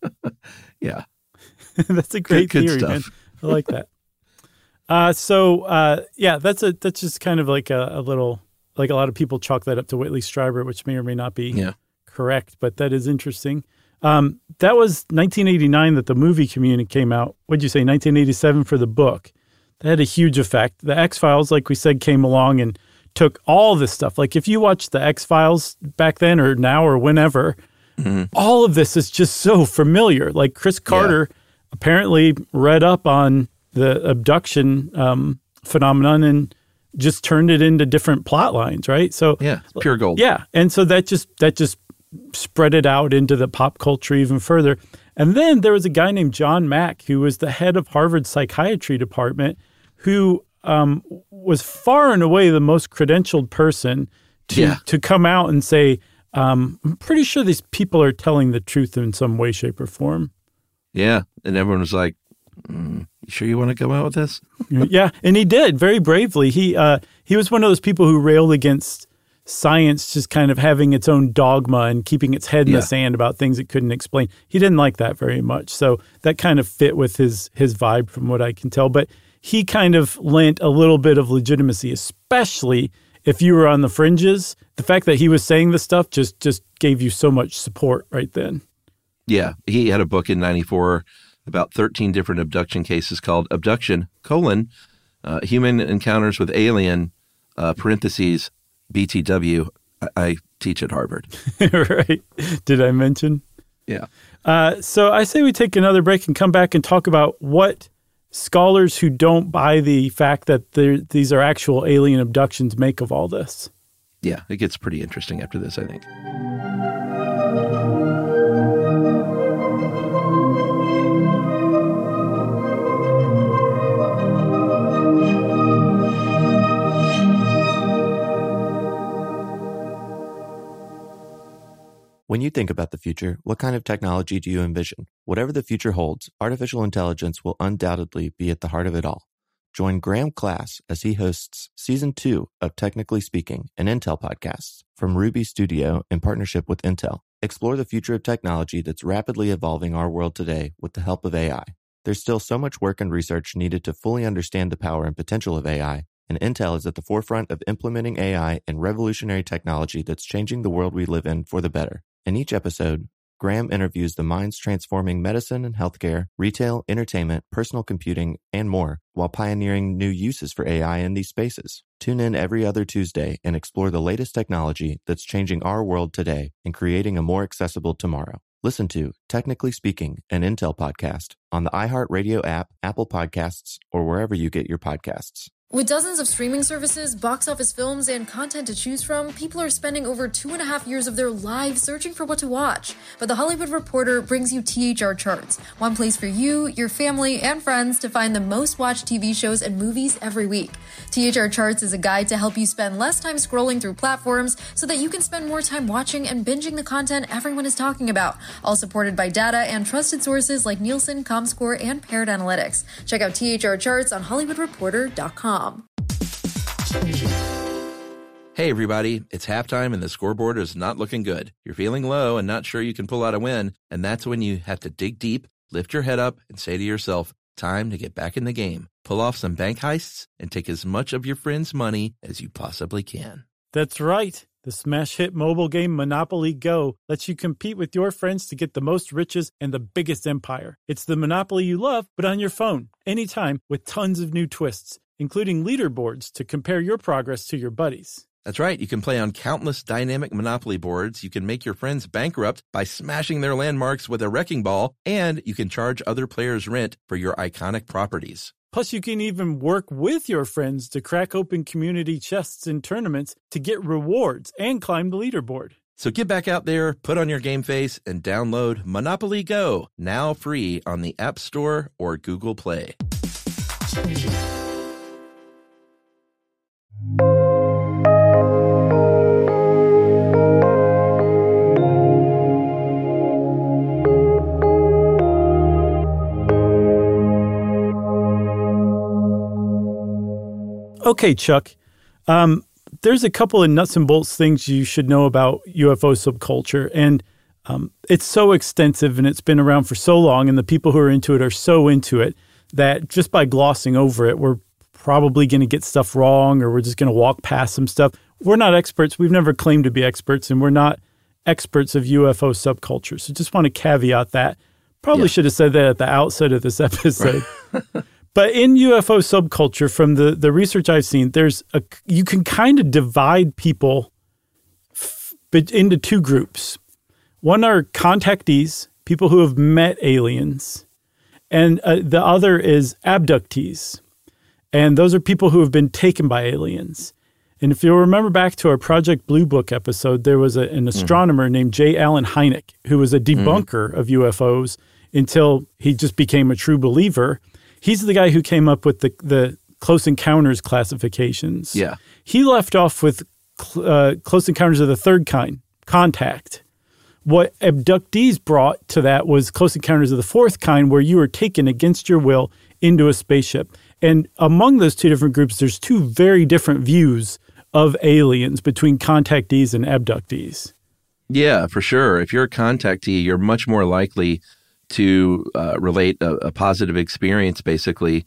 Yeah. That's a great Good- good theory, stuff. man. I like that. Uh, so, uh, yeah, that's a that's just kind of like a, a little, like a lot of people chalk that up to Whitley Strieber, which may or may not be Yeah. correct, but that is interesting. Um, that was nineteen eighty-nine that the movie Community came out. What'd you say, nineteen eighty-seven for the book? That had a huge effect. The X-Files, like we said, came along and took all this stuff. Like if you watch the X-Files back then or now or whenever, Mm-hmm. all of this is just so familiar. Like Chris Carter apparently read up on the abduction um, phenomenon and just turned it into different plot lines, right? So Yeah. It's pure gold. yeah, and so that just that just spread it out into the pop culture even further. And then there was a guy named John Mack who was the head of Harvard's psychiatry department, who um, was far and away the most credentialed person to Yeah. to come out and say, um, "I'm pretty sure these people are telling the truth in some way, shape, or form." Yeah. And everyone was like, mm, you sure you want to come out with this? Yeah, and he did very bravely. He uh, he was one of those people who railed against science just kind of having its own dogma and keeping its head in Yeah. the sand about things it couldn't explain. He didn't like that very much. So that kind of fit with his his vibe from what I can tell. But he kind of lent a little bit of legitimacy, especially if you were on the fringes. The fact that he was saying this stuff just just gave you so much support right then. Yeah. He had a book in ninety-four about thirteen different abduction cases called Abduction, colon, uh, Human Encounters with Alien, uh, parentheses, B T W. I, I teach at Harvard. Right. Did I mention? Yeah. Uh, so I say we take another break and come back and talk about what scholars who don't buy the fact that there- these are actual alien abductions make of all this. Yeah. It gets pretty interesting after this, I think. When you think about the future, what kind of technology do you envision? Whatever the future holds, artificial intelligence will undoubtedly be at the heart of it all. Join Graham Class as he hosts Season two of Technically Speaking, an Intel podcast from Ruby Studio in partnership with Intel. Explore the future of technology that's rapidly evolving our world today with the help of A I. There's still so much work and research needed to fully understand the power and potential of A I, and Intel is at the forefront of implementing A I and revolutionary technology that's changing the world we live in for the better. In each episode, Graham interviews the minds transforming medicine and healthcare, retail, entertainment, personal computing, and more, while pioneering new uses for A I in these spaces. Tune in every other Tuesday and explore the latest technology that's changing our world today and creating a more accessible tomorrow. Listen to Technically Speaking, an Intel podcast on the iHeartRadio app, Apple Podcasts, or wherever you get your podcasts. With dozens of streaming services, box office films, and content to choose from, people are spending over two and a half years of their lives searching for what to watch. But The Hollywood Reporter brings you T H R Charts, one place for you, your family, and friends to find the most watched T V shows and movies every week. T H R Charts is a guide to help you spend less time scrolling through platforms so that you can spend more time watching and binging the content everyone is talking about, all supported by data and trusted sources like Nielsen, Comscore, and Paired Analytics. Check out T H R Charts on Hollywood Reporter dot com. Hey everybody, it's halftime and the scoreboard is not looking good. You're feeling low and not sure you can pull out a win, and that's when you have to dig deep, lift your head up, and say to yourself, time to get back in the game. Pull off some bank heists and take as much of your friends' money as you possibly can. That's right. The smash hit mobile game Monopoly Go lets you compete with your friends to get the most riches and the biggest empire. It's the Monopoly you love, but on your phone, anytime, with tons of new twists, including leaderboards to compare your progress to your buddies. That's right. You can play on countless dynamic Monopoly boards. You can make your friends bankrupt by smashing their landmarks with a wrecking ball, and you can charge other players rent for your iconic properties. Plus, you can even work with your friends to crack open community chests in tournaments to get rewards and climb the leaderboard. So get back out there, put on your game face, and download Monopoly Go, now free on the App Store or Google Play. Okay, Chuck, um, there's a couple of nuts and bolts things you should know about U F O subculture, and um, it's so extensive and it's been around for so long, and the people who are into it are so into it that just by glossing over it, we're probably going to get stuff wrong, or we're just going to walk past some stuff. We're not experts. We've never claimed to be experts, and we're not experts of U F O subculture. So just want to caveat that. Probably yeah. should have said that at the outset of this episode. But in U F O subculture, from the, the research I've seen, there's a you can kind of divide people f- into two groups. One are contactees, people who have met aliens, and uh, the other is abductees. And those are people who have been taken by aliens. And if you'll remember back to our Project Blue Book episode, there was a, an astronomer mm-hmm. named J. Allen Hynek, who was a debunker mm-hmm. of U F Os until he just became a true believer. He's the guy who came up with the, the Close Encounters classifications. Yeah. He left off with uh, Close Encounters of the Third Kind, Contact. What abductees brought to that was Close Encounters of the Fourth Kind, where you were taken against your will into a spaceship. And among those two different groups, there's two very different views of aliens between contactees and abductees. Yeah, for sure. If you're a contactee, you're much more likely to uh, relate a, a positive experience, basically.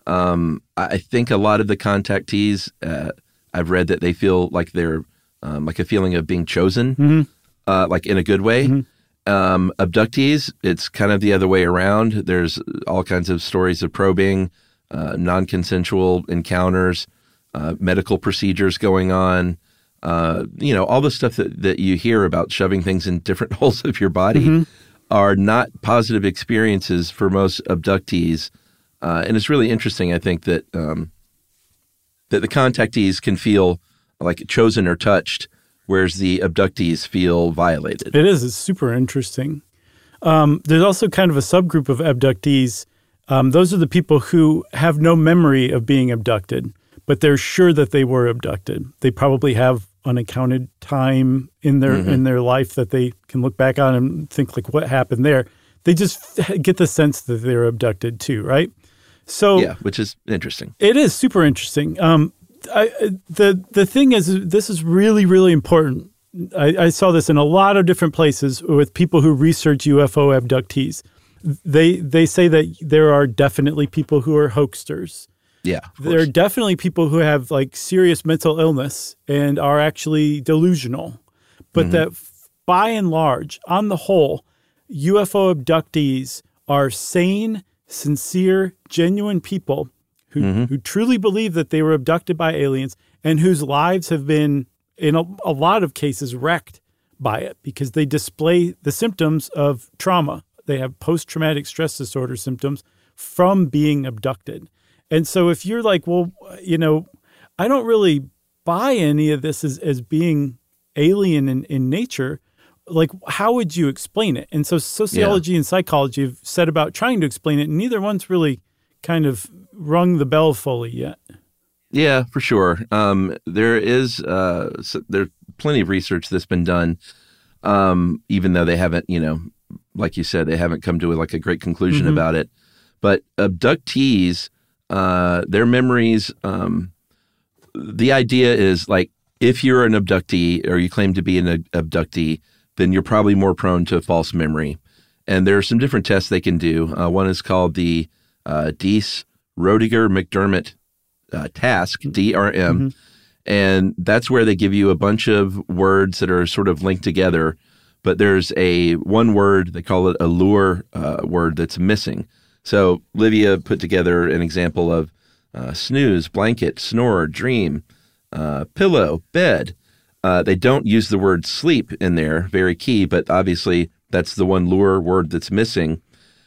Um, I think a lot of the contactees, uh, I've read that they feel like they're um, like a feeling of being chosen, mm-hmm. uh, like in a good way. Mm-hmm. Um, abductees, it's kind of the other way around. There's all kinds of stories of probing, uh, non-consensual encounters, uh, medical procedures going on, uh, you know, all the stuff that, that you hear about shoving things in different holes of your body. Mm-hmm. are not positive experiences for most abductees. Uh, and it's really interesting, I think, that um, that the contactees can feel like chosen or touched, whereas the abductees feel violated. It is. It's super interesting. Um, there's also kind of a subgroup of abductees. Um, those are the people who have no memory of being abducted, but they're sure that they were abducted. They probably have unaccounted time in their mm-hmm. in their life that they can look back on and think like, what happened there? They just get the sense that they're abducted too, right? So yeah, which is interesting. It is super interesting. Um, I, the the thing is, this is really really important. I, I saw this in a lot of different places with people who research U F O abductees. They they say that there are definitely people who are hoaxsters. Yeah, there are definitely people who have like serious mental illness and are actually delusional. But mm-hmm. that by and large, on the whole, U F O abductees are sane, sincere, genuine people who, mm-hmm. who truly believe that they were abducted by aliens and whose lives have been, in a, a lot of cases, wrecked by it because they display the symptoms of trauma. They have post-traumatic stress disorder symptoms from being abducted. And so if you're like, well, you know, I don't really buy any of this as, as being alien in, in nature, like, how would you explain it? And so sociology yeah. and psychology have set about trying to explain it, and neither one's really kind of rung the bell fully yet. Yeah, for sure. Um, there is uh, so there's plenty of research that's been done, um, even though they haven't, you know, like you said, they haven't come to like a great conclusion mm-hmm. about it. But abductees, uh, their memories, um, the idea is like, if you're an abductee or you claim to be an abductee, then you're probably more prone to false memory. And there are some different tests they can do. Uh, one is called the uh, Dease Roediger McDermott uh, task, D R M. Mm-hmm. And that's where they give you a bunch of words that are sort of linked together. But there's a one word, they call it a lure uh, word that's missing. So Livia put together an example of uh, snooze, blanket, snore, dream, uh, pillow, bed. Uh, they don't use the word sleep in there, very key, but obviously that's the one lure word that's missing.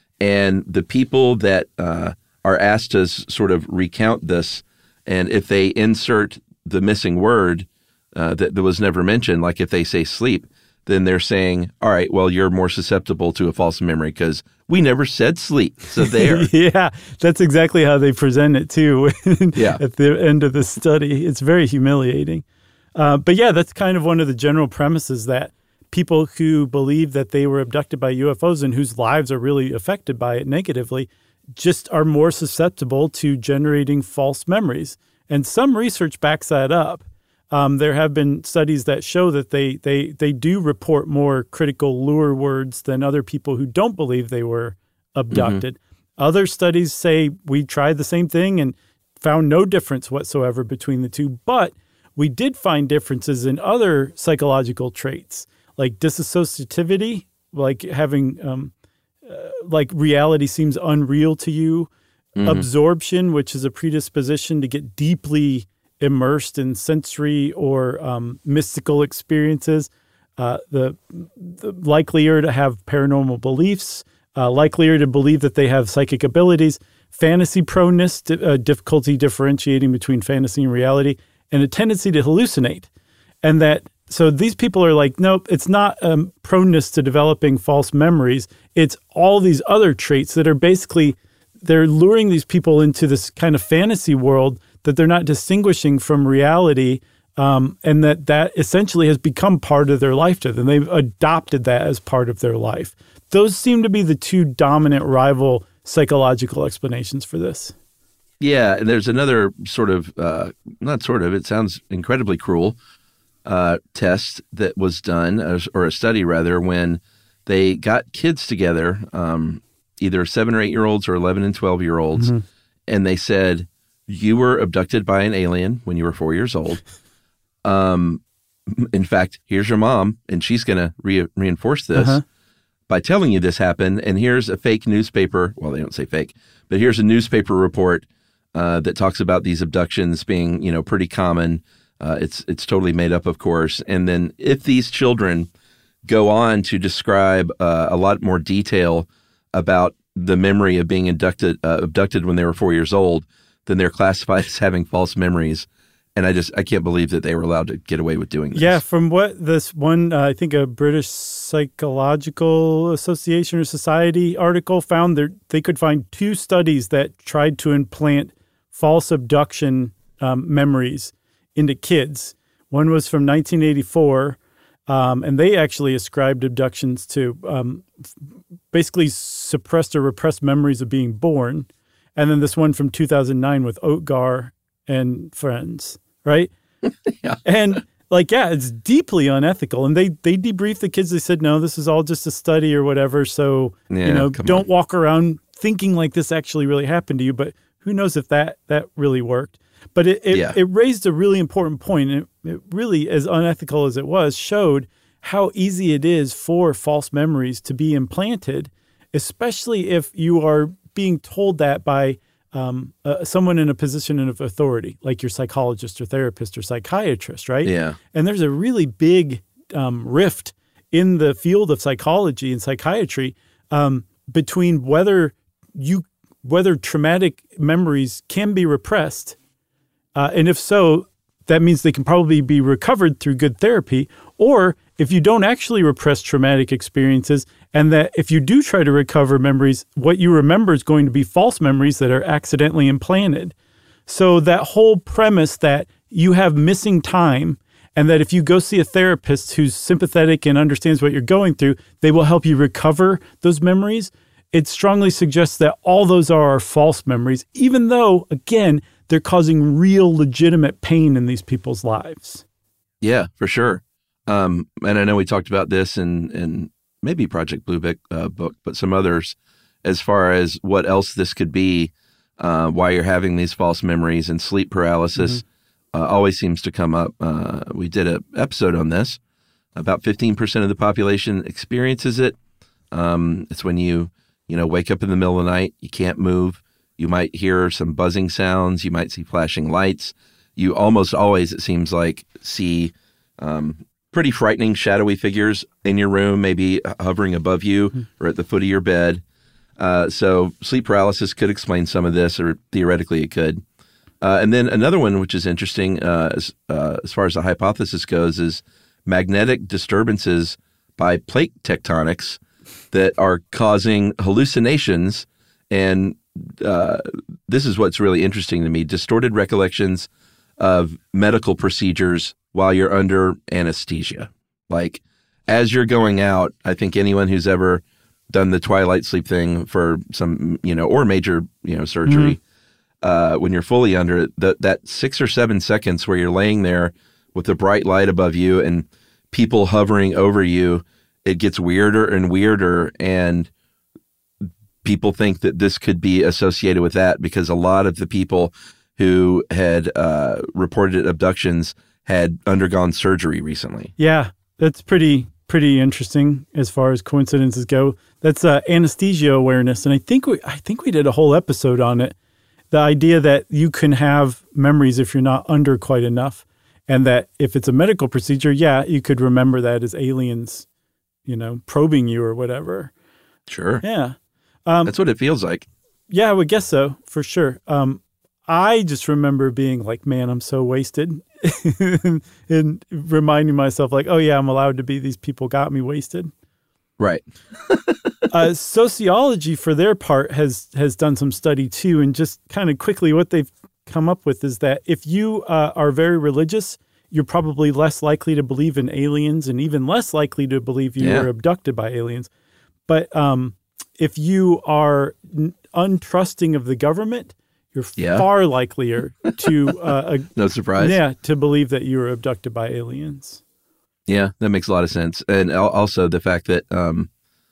And the people that uh, are asked to s- sort of recount this, and if they insert the missing word uh, that, that was never mentioned, like if they say sleep, then they're saying, all right, well, you're more susceptible to a false memory because we never said sleep. So there. Yeah, that's exactly how they present it too yeah. at the end of the study. It's very humiliating. Uh, but yeah, that's kind of one of the general premises, that people who believe that they were abducted by U F Os and whose lives are really affected by it negatively just are more susceptible to generating false memories. And some research backs that up. Um, there have been studies that show that they, they, they do report more critical lure words than other people who don't believe they were abducted. Mm-hmm. Other studies say we tried the same thing and found no difference whatsoever between the two, but we did find differences in other psychological traits, like disassociativity, like having, um, uh, like reality seems unreal to you, mm-hmm. absorption, which is a predisposition to get deeply immersed in sensory or um, mystical experiences, uh, the, the likelier to have paranormal beliefs, uh, likelier to believe that they have psychic abilities, fantasy proneness, uh, difficulty differentiating between fantasy and reality, and a tendency to hallucinate. And that, so these people are like, nope, it's not um, proneness to developing false memories. It's all these other traits that are basically, they're luring these people into this kind of fantasy world that they're not distinguishing from reality, um, and that that essentially has become part of their life to them. They've adopted that as part of their life. Those seem to be the two dominant rival psychological explanations for this. Yeah, and there's another sort of, uh, not sort of, it sounds incredibly cruel, uh, test that was done, or a study rather, when they got kids together, um, either seven or eight-year-olds or eleven and twelve-year-olds, mm-hmm. and they said, you were abducted by an alien when you were four years old. Um, in fact, here's your mom, and she's going to re- reinforce this uh-huh. by telling you this happened, and here's a fake newspaper, well, they don't say fake, but here's a newspaper report Uh, that talks about these abductions being, you know, pretty common. Uh, it's it's totally made up, of course. And then if these children go on to describe uh, a lot more detail about the memory of being abducted, uh, abducted when they were four years old, then they're classified as having false memories. And I just I can't believe that they were allowed to get away with doing this. Yeah, from what this one, uh, I think a British Psychological Association or Society article found, that they could find two studies that tried to implant false abduction um, memories into kids. One was from nineteen eighty-four, um, and they actually ascribed abductions to um, basically suppressed or repressed memories of being born. And then this one from two thousand nine with Oetgar and friends, right? Yeah. And like, yeah, it's deeply unethical. And they they debriefed the kids. They said, no, this is all just a study or whatever. So, yeah, you know, don't on. walk around thinking like this actually really happened to you. But who knows if that that really worked. But it it, yeah. it raised a really important point. And it, it really, as unethical as it was, showed how easy it is for false memories to be implanted, especially if you are being told that by um, uh, someone in a position of authority, like your psychologist or therapist or psychiatrist, right? Yeah. And there's a really big um, rift in the field of psychology and psychiatry um, between whether you whether traumatic memories can be repressed. Uh, and if so, that means they can probably be recovered through good therapy. Or if you don't actually repress traumatic experiences, and that if you do try to recover memories, what you remember is going to be false memories that are accidentally implanted. So that whole premise that you have missing time, and that if you go see a therapist who's sympathetic and understands what you're going through, they will help you recover those memories, it strongly suggests that all those are false memories, even though, again, they're causing real legitimate pain in these people's lives. Yeah, for sure. Um, and I know we talked about this in, in maybe Project Blue Book, uh, book, but some others, as far as what else this could be, uh, why you're having these false memories, and sleep paralysis mm-hmm. uh, always seems to come up. Uh, we did an episode on this. About fifteen percent of the population experiences it. Um, it's when you, you know, wake up in the middle of the night, you can't move. You might hear some buzzing sounds. You might see flashing lights. You almost always, it seems like, see um, pretty frightening shadowy figures in your room, maybe hovering above you mm-hmm. or at the foot of your bed. Uh, so sleep paralysis could explain some of this, or theoretically it could. Uh, and then another one, which is interesting uh, as, uh, as far as the hypothesis goes, is magnetic disturbances by plate tectonics that are causing hallucinations. And uh, this is what's really interesting to me, distorted recollections of medical procedures while you're under anesthesia. Like, as you're going out, I think anyone who's ever done the twilight sleep thing for some, you know, or major, you know, surgery, mm-hmm. uh, when you're fully under it, that, that six or seven seconds where you're laying there with a bright light above you and people hovering over you, it gets weirder and weirder. And people think that this could be associated with that, because a lot of the people who had uh, reported abductions had undergone surgery recently. Yeah, that's pretty pretty interesting as far as coincidences go. That's uh, anesthesia awareness, and I think we I think we did a whole episode on it. The idea that you can have memories if you're not under quite enough, and that if it's a medical procedure, yeah, you could remember that as aliens, you know, probing you or whatever. Sure. Yeah. Um, That's what it feels like. Yeah, I would guess so, for sure. Um, I just remember being like, man, I'm so wasted. And reminding myself like, oh yeah, I'm allowed to be, these people got me wasted. Right. uh, sociology, for their part, has has done some study too. And just kind of quickly, what they've come up with is that if you uh, are very religious, you're probably less likely to believe in aliens, and even less likely to believe you yeah. were abducted by aliens. But um, if you are n- untrusting of the government, you're yeah. far likelier to uh, no surprise, yeah, to believe that you were abducted by aliens. Yeah, that makes a lot of sense. And also the fact that um,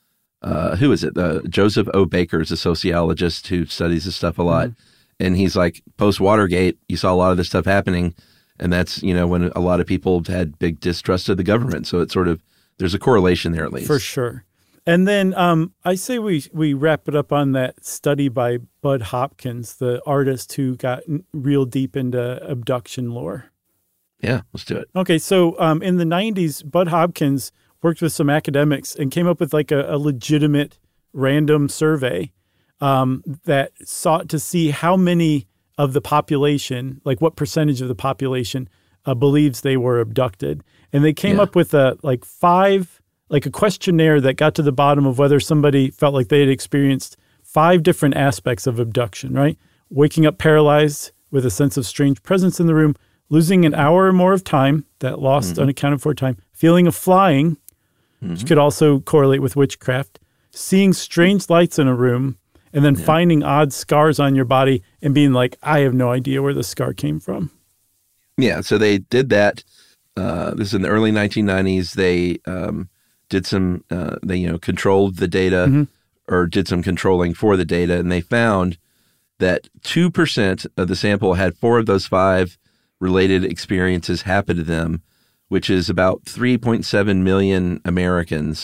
uh, who is it? Uh, Joseph O. Baker is a sociologist who studies this stuff a lot, mm-hmm. and he's like, post Watergate, you saw a lot of this stuff happening, and that's, you know, when a lot of people had big distrust of the government. So it's sort of, there's a correlation there at least. For sure. And then um, I say we we wrap it up on that study by Bud Hopkins, the artist who got real deep into abduction lore. Yeah, let's do it. Okay, so um, in the nineties, Bud Hopkins worked with some academics and came up with like a, a legitimate random survey um, that sought to see how many of the population, like what percentage of the population uh, believes they were abducted. And they came yeah. up with a like five... like a questionnaire that got to the bottom of whether somebody felt like they had experienced five different aspects of abduction, right? Waking up paralyzed with a sense of strange presence in the room, losing an hour or more of time, that lost mm-hmm. unaccounted for time, feeling of flying, mm-hmm. which could also correlate with witchcraft, seeing strange lights in a room, and then yeah. finding odd scars on your body and being like, I have no idea where the scar came from. Yeah, so they did that. Uh, this is in the early nineteen nineties. They... Um, did some, uh, they, you know, controlled the data mm-hmm. or did some controlling for the data. And they found that two percent of the sample had four of those five related experiences happen to them, which is about three point seven million Americans.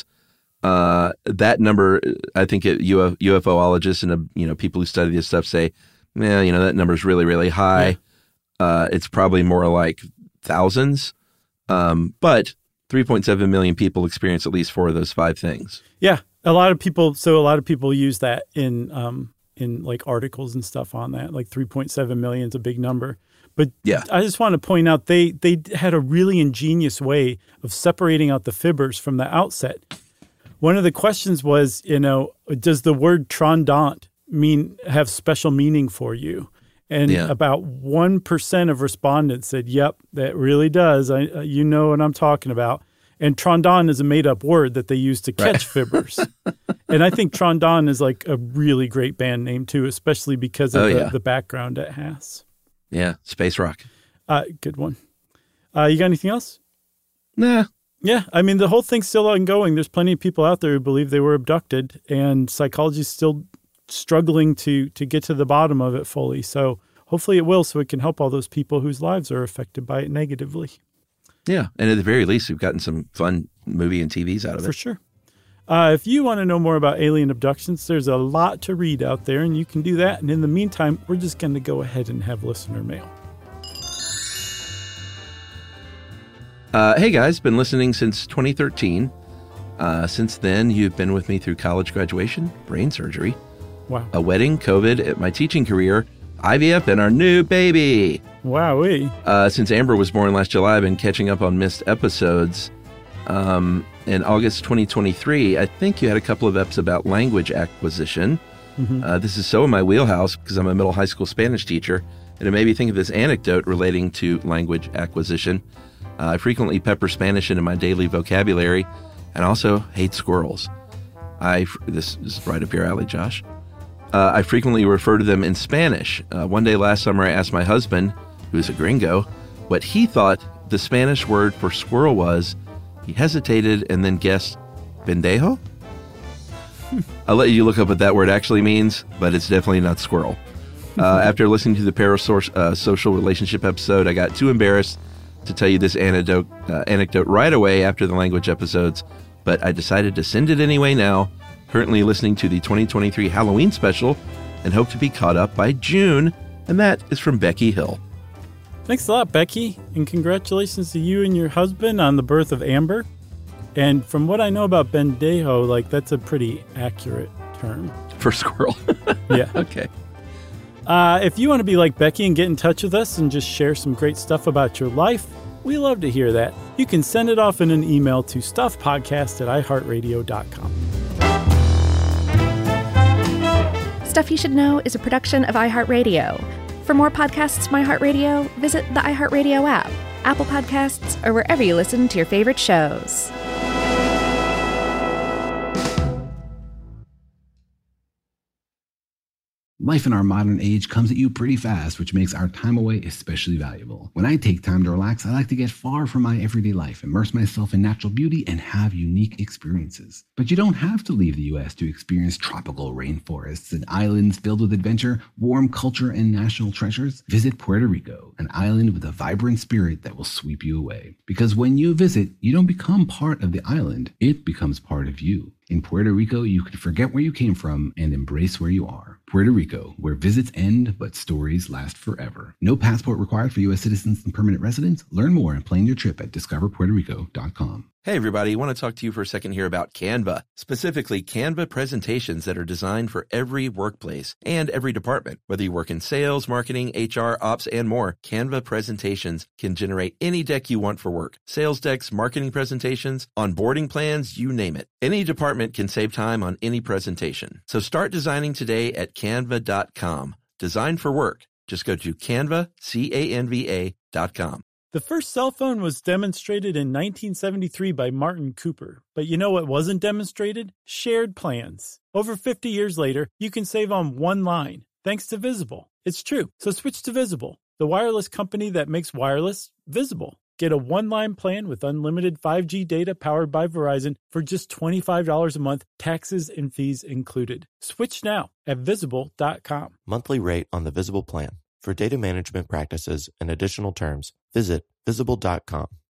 Uh, that number, I think it, UFOologists and, uh, you know, people who study this stuff say, well, you know, that number is really, really high. Yeah. Uh, it's probably more like thousands. Um, but three point seven million people experience at least four of those five things. Yeah. A lot of people, so a lot of people use that in um, in like articles and stuff on that. Like three point seven million is a big number. But yeah. I just want to point out they they had a really ingenious way of separating out the fibbers from the outset. One of the questions was, you know, does the word trondant mean have special meaning for you? And yeah. about one percent of respondents said, yep, that really does. I, uh, you know what I'm talking about. And trondant is a made-up word that they use to catch right. fibbers. And I think trondant is like a really great band name, too, especially because of oh, the, yeah. the background it has. Yeah, space rock. Uh, good one. Uh, you got anything else? Nah. Yeah, I mean, the whole thing's still ongoing. There's plenty of people out there who believe they were abducted, and psychology's still struggling to to get to the bottom of it fully. So hopefully it will, so it can help all those people whose lives are affected by it negatively. Yeah, and at the very least, we've gotten some fun movie and T Vs out of it. For sure. Uh, if you want to know more about alien abductions, there's a lot to read out there, and you can do that. And in the meantime, we're just going to go ahead and have listener mail. Uh, hey, guys, been listening since twenty thirteen. Uh, since then, you've been with me through college graduation, brain surgery, wow, a wedding, COVID, at my teaching career, I V F, and our new baby. Wowee. Uh, since Amber was born last July, I've been catching up on missed episodes. Um, in August twenty twenty-three, I think you had a couple of eps about language acquisition. Mm-hmm. Uh, this is so in my wheelhouse because I'm a middle high school Spanish teacher, and it made me think of this anecdote relating to language acquisition. Uh, I frequently pepper Spanish into my daily vocabulary and also hate squirrels. I This is right up your alley, Josh. Uh, I frequently refer to them in Spanish. Uh, one day last summer, I asked my husband, who's a gringo, what he thought the Spanish word for squirrel was. He hesitated and then guessed, pendejo? I'll let you look up what that word actually means, but it's definitely not squirrel. Uh, after listening to the parasocial uh, social relationship episode, I got too embarrassed to tell you this anecdote, uh, anecdote right away after the language episodes, but I decided to send it anyway now. Currently listening to the twenty twenty-three Halloween special and hope to be caught up by June. And that is from Becky Hill. Thanks a lot, Becky. And congratulations to you and your husband on the birth of Amber. And from what I know about pendejo, like that's a pretty accurate term. For squirrel. Yeah. Okay. Uh, if you want to be like Becky and get in touch with us and just share some great stuff about your life, we love to hear that. You can send it off in an email to stuffpodcast at i heart radio dot com. Stuff You Should Know is a production of iHeartRadio. For more podcasts from iHeartRadio, visit the iHeartRadio app, Apple Podcasts, or wherever you listen to your favorite shows. Life in our modern age comes at you pretty fast, which makes our time away especially valuable. When I take time to relax, I like to get far from my everyday life, immerse myself in natural beauty, and have unique experiences. But you don't have to leave the U S to experience tropical rainforests and islands filled with adventure, warm culture, and national treasures. Visit Puerto Rico, an island with a vibrant spirit that will sweep you away. Because when you visit, you don't become part of the island, it becomes part of you. In Puerto Rico, you can forget where you came from and embrace where you are. Puerto Rico, where visits end, but stories last forever. No passport required for U S citizens and permanent residents. Learn more and plan your trip at discover puerto rico dot com. Hey, everybody. I want to talk to you for a second here about Canva, specifically Canva presentations that are designed for every workplace and every department. Whether you work in sales, marketing, H R, ops, and more, Canva presentations can generate any deck you want for work. Sales decks, marketing presentations, onboarding plans, you name it. Any department can save time on any presentation. So start designing today at canva dot com. Design for work. Just go to Canva, C A N V A dot com. The first cell phone was demonstrated in nineteen seventy-three by Martin Cooper. But you know what wasn't demonstrated? Shared plans. Over fifty years later, you can save on one line, thanks to Visible. It's true. So switch to Visible, the wireless company that makes wireless visible. Get a one-line plan with unlimited five G data powered by Verizon for just twenty-five dollars a month, taxes and fees included. Switch now at visible dot com. Monthly rate on the Visible plan. For data management practices and additional terms, visit visible dot com.